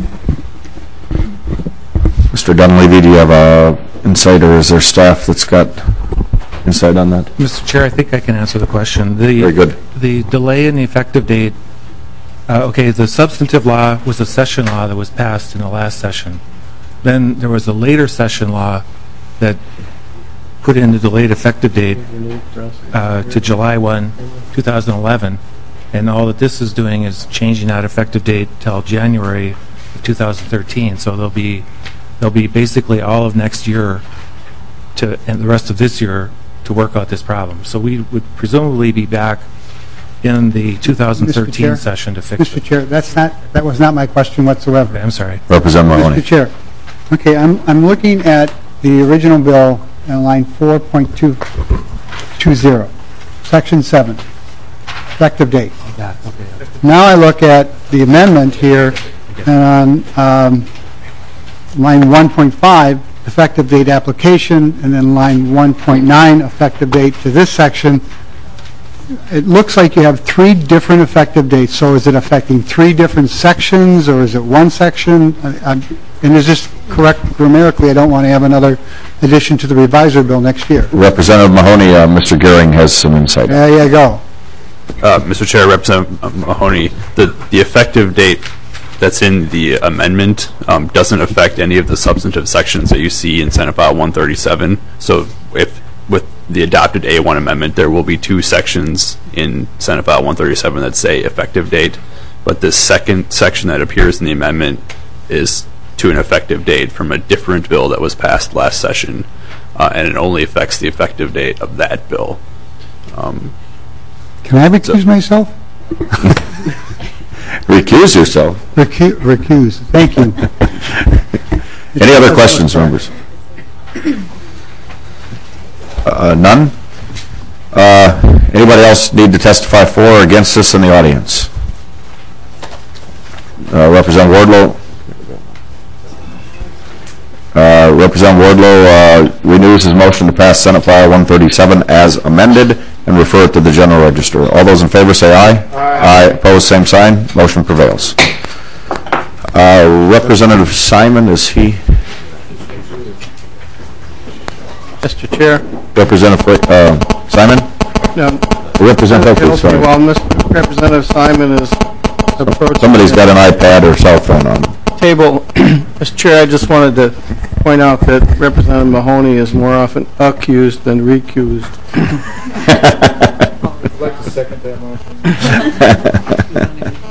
Mister Dunleavy, do you have a insight, or is there staff that's got insight on that? Mister Chair, I think I can answer the question. The, Very good. The delay in the effective date, uh, okay, the substantive law was a session law that was passed in the last session. Then there was a later session law that put in the delayed effective date uh, to July first, two thousand eleven, and all that this is doing is changing that effective date till January of two thousand thirteen. So there'll be there'll be basically all of next year to and the rest of this year to work out this problem. So we would presumably be back in the two thousand thirteen Mister Chair? session to fix Mister it. Chair, that's not, that was not my question whatsoever. Okay, I'm sorry. Representative Mahoney. Mister Chair, okay, I'm, I'm looking at the original bill on line four point two two zero, section seven, effective date. Now I look at the amendment here, and on um, line one point five, effective date application, and then line one point nine, effective date to this section, it looks like you have three different effective dates. So is it affecting three different sections, or is it one section? I, I, and is this correct grammatically? I don't want to have another addition to the revisor bill next year. Representative Mahoney, uh, Mister Gehring has some insight. There you go. Uh, Mister Chair, Representative Mahoney, the, the effective date that's in the amendment um, doesn't affect any of the substantive sections that you see in Senate File one thirty-seven. So if with the adopted A one amendment, there will be two sections in Senate File one thirty-seven that say effective date, but the second section that appears in the amendment is to an effective date from a different bill that was passed last session, uh, and it only affects the effective date of that bill. Um, Can I recuse so, myself? Recuse yourself. Recu recuse. Thank you. Any other questions, members? Uh, none? Uh, anybody else need to testify for or against this in the audience? Uh, Representative Wardlow. Uh, Representative Wardlow uh, renews his motion to pass Senate File one thirty-seven as amended and refer it to the General Register. All those in favor say aye. Aye. Aye. Opposed, same sign. Motion prevails. Uh, Representative Simon, is he? Mister Chair. Representative uh, Simon? No. Representative, sorry. While Mister Representative Simon is approaching... Somebody's got an iPad or cell phone on. Table. Mister Chair, I just wanted to point out that Representative Mahoney is more often accused than recused. I'd like to second that motion.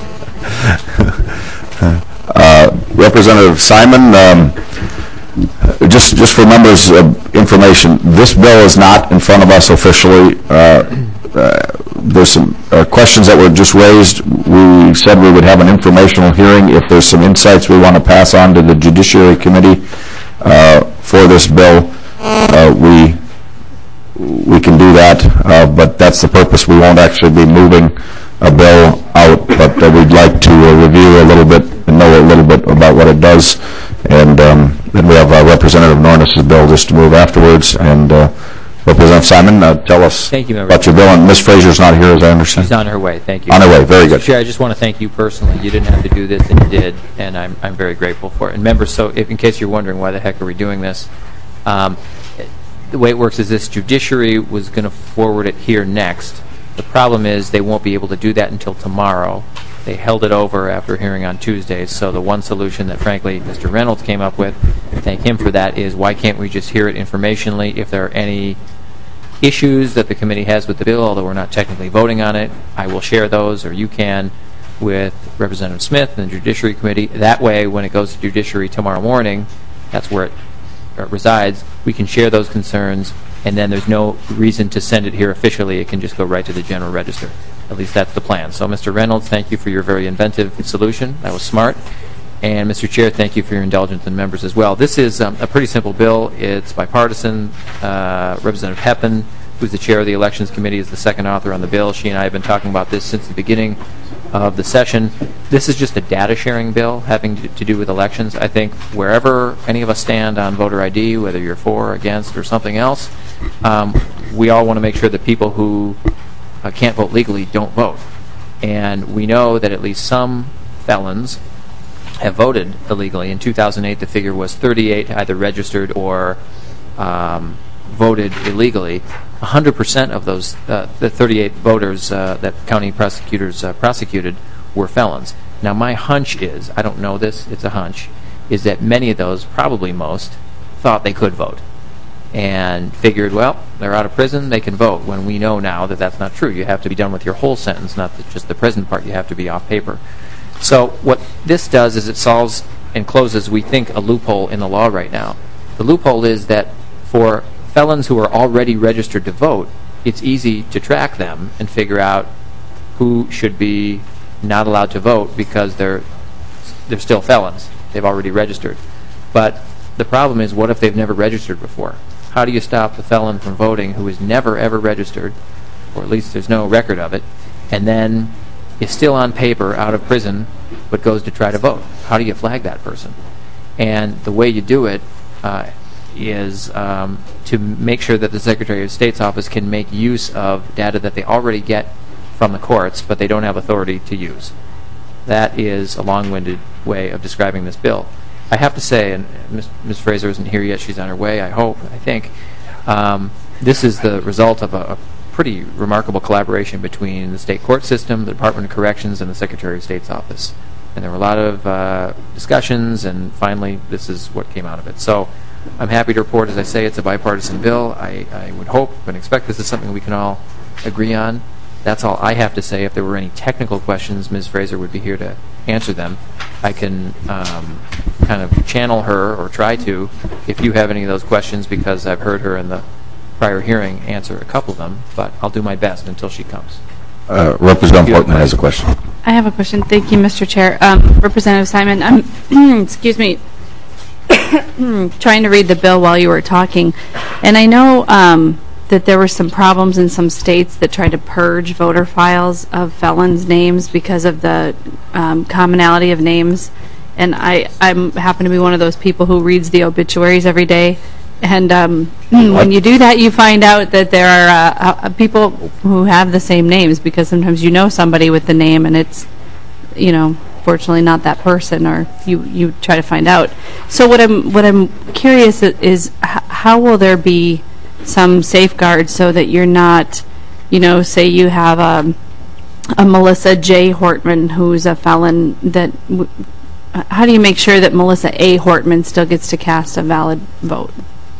uh, Representative Simon, um, just just for members' uh, information, this bill is not in front of us officially. Uh, uh, there's some uh, questions that were just raised. We said we would have an informational hearing if there's some insights we want to pass on to the Judiciary Committee uh, for this bill. Uh, we we can do that, uh, but that's the purpose. We won't actually be moving a bill out, but uh, we'd like to uh, review a little bit and know a little bit about what it does. And um, then we have uh, Representative Nornis's bill just to move afterwards. And uh, Representative Simon, uh, tell us thank you, about your bill. And Miz Fraser's not here, as I understand. She's on her way. Thank you. On her way. Very good. Mister Chair, I just want to thank you personally. You didn't have to do this, and you did, and I'm, I'm very grateful for it. And members, so if, in case you're wondering why the heck are we doing this, um, the way it works is this: Judiciary was going to forward it here next. The problem is they won't be able to do that until tomorrow. They held it over after hearing on Tuesdays. So the one solution that, frankly, Mister Reynolds came up with, and thank him for that, is why can't we just hear it informationally? If there are any issues that the committee has with the bill, although we're not technically voting on it, I will share those, or you can, with Representative Smith and the Judiciary Committee. That way, when it goes to Judiciary tomorrow morning, that's where it uh, resides, we can share those concerns, and then there's no reason to send it here officially. It can just go right to the General Register. At least that's the plan. So, Mister Reynolds, thank you for your very inventive solution. That was smart. And, Mister Chair, thank you for your indulgence in members as well. This is um, a pretty simple bill. It's bipartisan. Uh, Representative Heppen, who's the chair of the Elections Committee, is the second author on the bill. She and I have been talking about this since the beginning of the session. This is just a data sharing bill having to, to do with elections. I think wherever any of us stand on voter I D, whether you're for or against or something else, um, we all want to make sure that people who uh, can't vote legally don't vote. And we know that at least some felons have voted illegally. In two thousand eight, the figure was thirty-eight either registered or um, voted illegally. one hundred percent of those, uh, the thirty-eight voters uh, that county prosecutors uh, prosecuted were felons. Now, my hunch is, I don't know this, it's a hunch, is that many of those, probably most, thought they could vote and figured, well, they're out of prison, they can vote, when we know now that that's not true. You have to be done with your whole sentence, not the, just the prison part. You have to be off paper. So what this does is it solves and closes, we think, a loophole in the law right now. The loophole is that for felons who are already registered to vote, it's easy to track them and figure out who should be not allowed to vote because they're they're still felons. They've already registered. But the problem is, what if they've never registered before? How do you stop the felon from voting who has never, ever registered, or at least there's no record of it, and then is still on paper out of prison but goes to try to vote? How do you flag that person? And the way you do it uh, is um, to make sure that the Secretary of State's office can make use of data that they already get from the courts, but they don't have authority to use. That is a long-winded way of describing this bill. I have to say, and Miz Miz Fraser isn't here yet, she's on her way, I hope, I think, um, this is the result of a, a pretty remarkable collaboration between the state court system, the Department of Corrections, and the Secretary of State's office. And there were a lot of uh, discussions, and finally this is what came out of it. So I'm happy to report, as I say, it's a bipartisan bill. I, I would hope and expect this is something we can all agree on. That's all I have to say. If there were any technical questions, Miz Fraser would be here to answer them. I can um, kind of channel her, or try to, if you have any of those questions, because I've heard her in the prior hearing answer a couple of them, but I'll do my best until she comes. Uh, Representative Portman has a question. I have a question. Thank you, Mister Chair. Um, Representative Simon, I'm, excuse me, trying to read the bill while you were talking, and I know um, that there were some problems in some states that tried to purge voter files of felons' names because of the um, commonality of names. And I I'm, happen to be one of those people who reads the obituaries every day. And um, when you do that, you find out that there are uh, uh, people who have the same names, because sometimes you know somebody with the name and it's, you know, fortunately not that person, or you, you try to find out. So what I'm, what I'm curious is, h how will there be some safeguards so that you're not, you know, say you have a, a Melissa J. Hortman who's a felon, that w how do you make sure that Melissa A. Hortman still gets to cast a valid vote?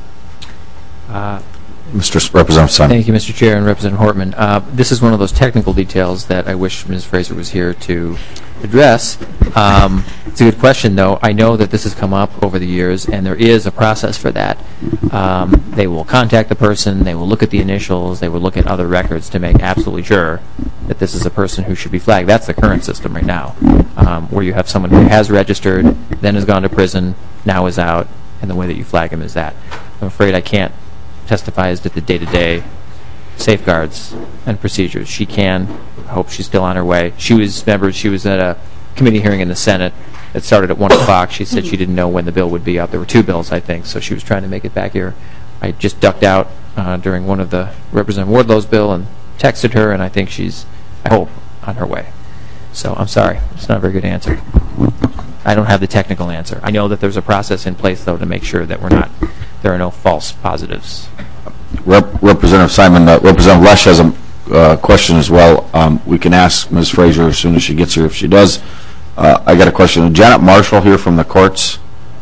Uh, Mister Representative Simon. Thank you, Mister Chair and Representative Hortman. Uh, this is one of those technical details that I wish Miz Fraser was here to address. Um, it's a good question, though. I know that this has come up over the years, and there is a process for that. Um, they will contact the person, they will look at the initials, they will look at other records to make absolutely sure that this is a person who should be flagged. That's the current system right now, um, where you have someone who has registered, then has gone to prison, now is out, and the way that you flag him is that. I'm afraid I can't testify as to the day-to-day safeguards and procedures. She can. I hope she's still on her way. She was, remember, she was at a committee hearing in the Senate. It started at one o'clock. She said she didn't know when the bill would be up. There were two bills, I think, so she was trying to make it back here. I just ducked out uh, during one of the Representative Wardlow's bill and texted her, and I think she's, I hope, on her way. So I'm sorry. It's not a very good answer. I don't have the technical answer. I know that there's a process in place, though, to make sure that we're not, there are no false positives. Rep Representative Simon, uh, Representative Lesh has a uh, question as well. Um, we can ask Miz Fraser as soon as she gets here if she does. Uh, I got a question. Is Janet Marshall here from the courts?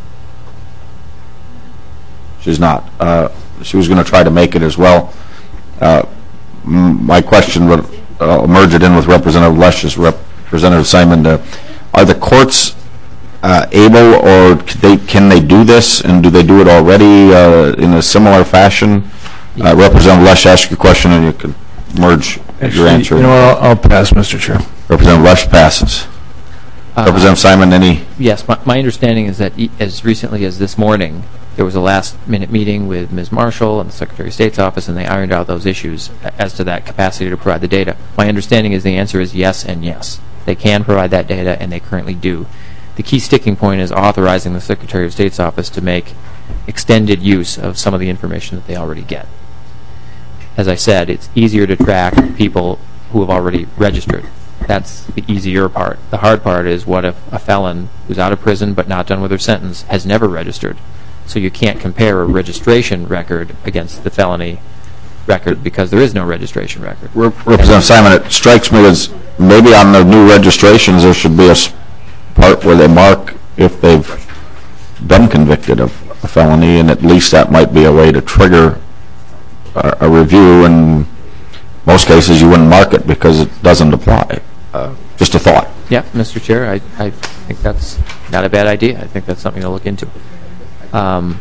She's not. Uh, she was going to try to make it as well. Uh, m my question would uh, merge it in with Representative Lesh's. Representative Simon, uh, are the courts uh, able, or can they, can they do this, and do they do it already uh, in a similar fashion? Uh, Representative Lesh, ask your question, and you can merge Actually, your answer. You know what, I'll, I'll pass, Mister Chair. Representative Lesh passes. Uh, Representative Simon, any? Yes, my, my understanding is that e as recently as this morning, there was a last-minute meeting with Miz Marshall and the Secretary of State's office, and they ironed out those issues as to that capacity to provide the data. My understanding is the answer is yes and yes. They can provide that data, and they currently do. The key sticking point is authorizing the Secretary of State's office to make extended use of some of the information that they already get. As I said, it's easier to track people who have already registered. That's the easier part. The hard part is, what if a felon who's out of prison but not done with their sentence has never registered? So you can't compare a registration record against the felony record because there is no registration record. Representative Simon, it strikes me as maybe on the new registrations there should be a part where they mark if they've been convicted of a felony, and at least that might be a way to trigger a, a review. In most cases you wouldn't mark it because it doesn't apply. Uh, just a thought. Yeah, Mister Chair, I, I think that's not a bad idea. I think that's something to look into. Um,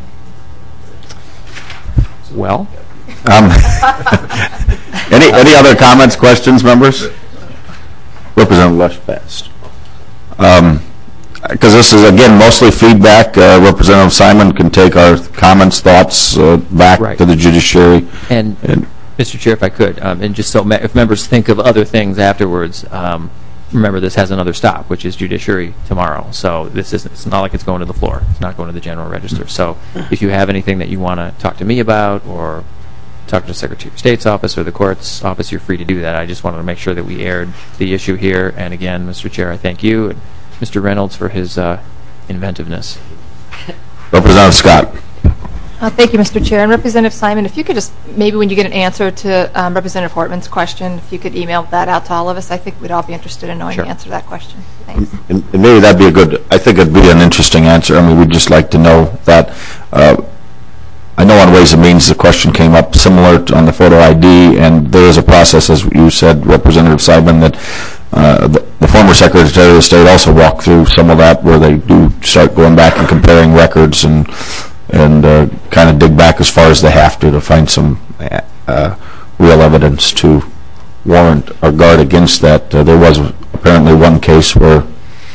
well, um, any any other comments, questions, members? Representative Lesh passed. Um, because this is again mostly feedback. Uh, Representative Simon can take our comments, thoughts uh, back right. to the judiciary. And, and Mister Chair, if I could, um, and just so me if members think of other things afterwards, um, remember, this has another stop, which is judiciary tomorrow. So this isn't, it's not like it's going to the floor. It's not going to the general register. So if you have anything that you want to talk to me about or talk to the Secretary of State's office or the court's office, you're free to do that. I just wanted to make sure that we aired the issue here. And again, Mister Chair, I thank you and Mister Reynolds for his uh, inventiveness. Representative Scott. Uh, thank you, Mister Chair. And Representative Simon, if you could just, maybe when you get an answer to um, Representative Hortman's question, if you could email that out to all of us, I think we'd all be interested in knowing Sure. the answer to that question. Thanks. And, and maybe that'd be a good, I think it'd be an interesting answer. I mean, we'd just like to know that. Uh, I know on Ways and Means the question came up similar to, on the photo I D, and there is a process, as you said, Representative Simon, that uh, the, the former Secretary of State also walked through some of that, where they do start going back and comparing records and and uh, kind of dig back as far as they have to to find some uh, real evidence to warrant or guard against that. Uh, there was apparently one case where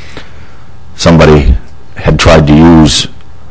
somebody had tried to use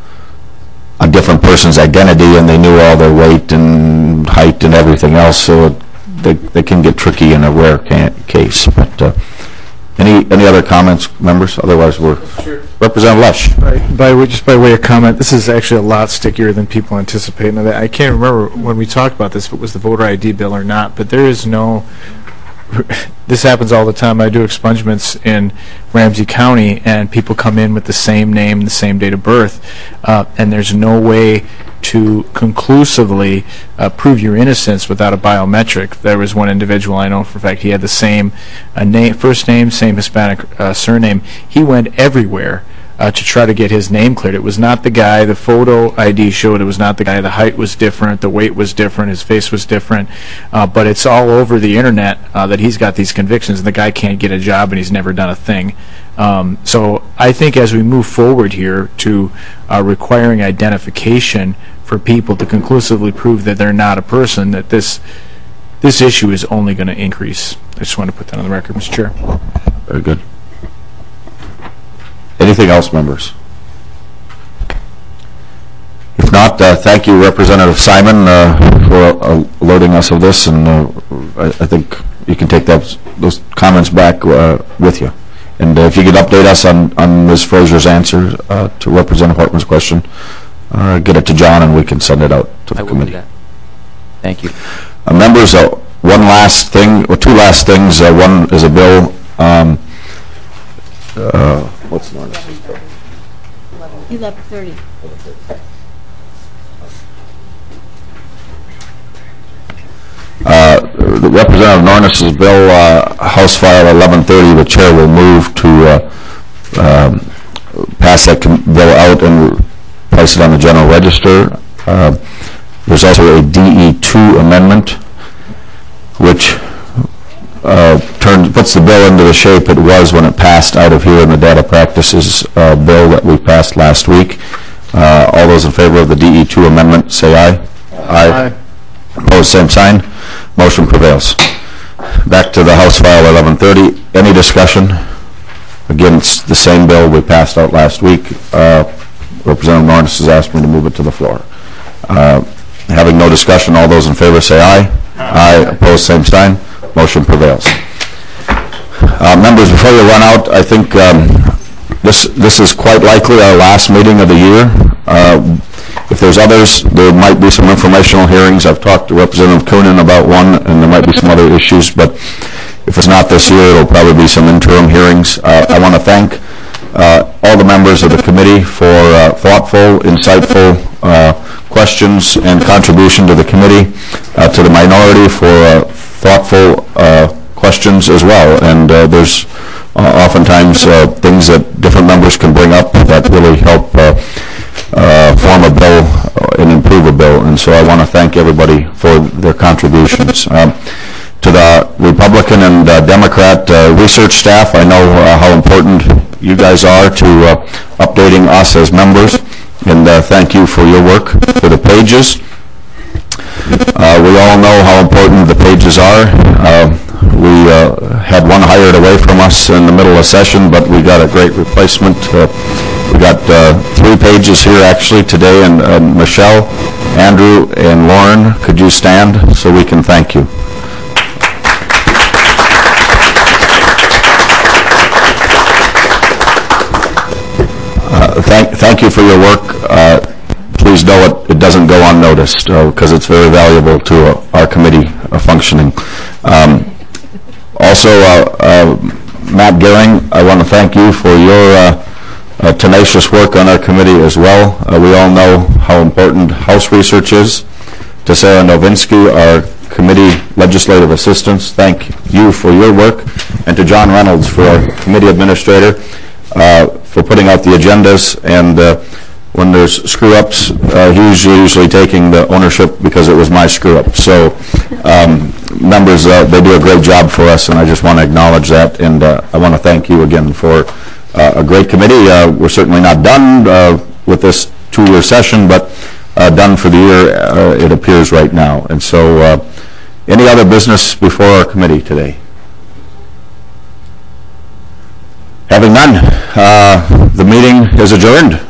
a different person's identity, and they knew all their weight and height and everything else, so it, they, they can get tricky in a rare ca case. But uh, any any other comments, members? Otherwise, we're sure. Representative Lesh. By, by just by way of comment, this is actually a lot stickier than people anticipate. Now, I can't remember when we talked about this if it was the voter I D bill or not, but there is no. This happens all the time. I do expungements in Ramsey County, and people come in with the same name, the same date of birth, uh, and there's no way to conclusively uh, prove your innocence without a biometric. There was one individual I know for a fact, he had the same uh, name, first name, same Hispanic uh, surname. He went everywhere uh, to try to get his name cleared. It was not the guy. The photo I D showed it was not the guy. The height was different. The weight was different. His face was different. Uh, but it's all over the internet uh, that he's got these convictions, and the guy can't get a job, and he's never done a thing. Um, so I think as we move forward here to uh, requiring identification for people to conclusively prove that they're not a person, that this this issue is only going to increase. I just want to put that on the record, Mister Chair. Very good. Anything else, members? If not, uh, thank you, Representative Simon, uh, for uh, alerting us of this, and uh, I, I think you can take those, those comments back uh, with you. And uh, if you could update us on, on Miz Frazier's answer uh, to Representative Hortman's question, uh, get it to John, and we can send it out to the I will committee. do that. Thank you. Uh, members, uh, one last thing, or two last things. Uh, one is a bill. Um, uh, what's the one? eleven thirty. Uh, the Representative Nornis's bill, uh, House File eleven thirty, the chair will move to uh, um, pass that bill out and place it on the general register. Uh, there's also a D E two amendment, which uh, turns puts the bill into the shape it was when it passed out of here in the data practices uh, bill that we passed last week. Uh, all those in favor of the D E two amendment, say aye. Aye. Aye. Opposed, same sign. Motion prevails. Back to the House File eleven thirty. Any discussion? Again, it's the same bill we passed out last week. Uh, Representative Nornis has asked me to move it to the floor. Uh, having no discussion, all those in favor say aye. Aye. Aye. Opposed, same sign. Motion prevails. Uh, members, before you run out, I think um, this this is quite likely our last meeting of the year. Uh, If there's others, there might be some informational hearings. I've talked to Representative Coonan about one, and there might be some other issues, but if it's not this year, it'll probably be some interim hearings. Uh, I want to thank uh, all the members of the committee for uh, thoughtful, insightful uh, questions and contribution to the committee, uh, to the minority for uh, thoughtful uh, questions as well. And uh, there's uh, oftentimes uh, things that different members can bring up that really help uh, Uh, form a bill and improve a bill, and so I want to thank everybody for their contributions. Um, to the Republican and uh, Democrat uh, research staff, I know uh, how important you guys are to uh, updating us as members, and uh, thank you for your work. For the pages, uh, we all know how important the pages are. Uh, we uh, had one hired away from us in the middle of session, but we got a great replacement. Uh, We got uh, three pages here actually today, and uh, Michelle, Andrew, and Lauren, could you stand so we can thank you? thank, thank you for your work. Uh, please know it, it doesn't go unnoticed because uh, it's very valuable to uh, our committee uh, functioning. Um, also, uh, uh, Matt Gehring, I want to thank you for your uh, uh, tenacious work on our committee as well. Uh, we all know how important House research is. To Sarah Novinsky, our committee legislative assistants, thank you for your work. And to John Reynolds, for our committee administrator, uh, for putting out the agendas. And uh, when there's screw-ups, uh, he's usually taking the ownership because it was my screw-up. So um, members, uh, they do a great job for us, and I just want to acknowledge that. And uh, I want to thank you again for uh, a great committee. Uh, we're certainly not done uh, with this two-year session, but uh, done for the year, uh, it appears right now. And so uh, any other business before our committee today? Having none, uh, the meeting is adjourned.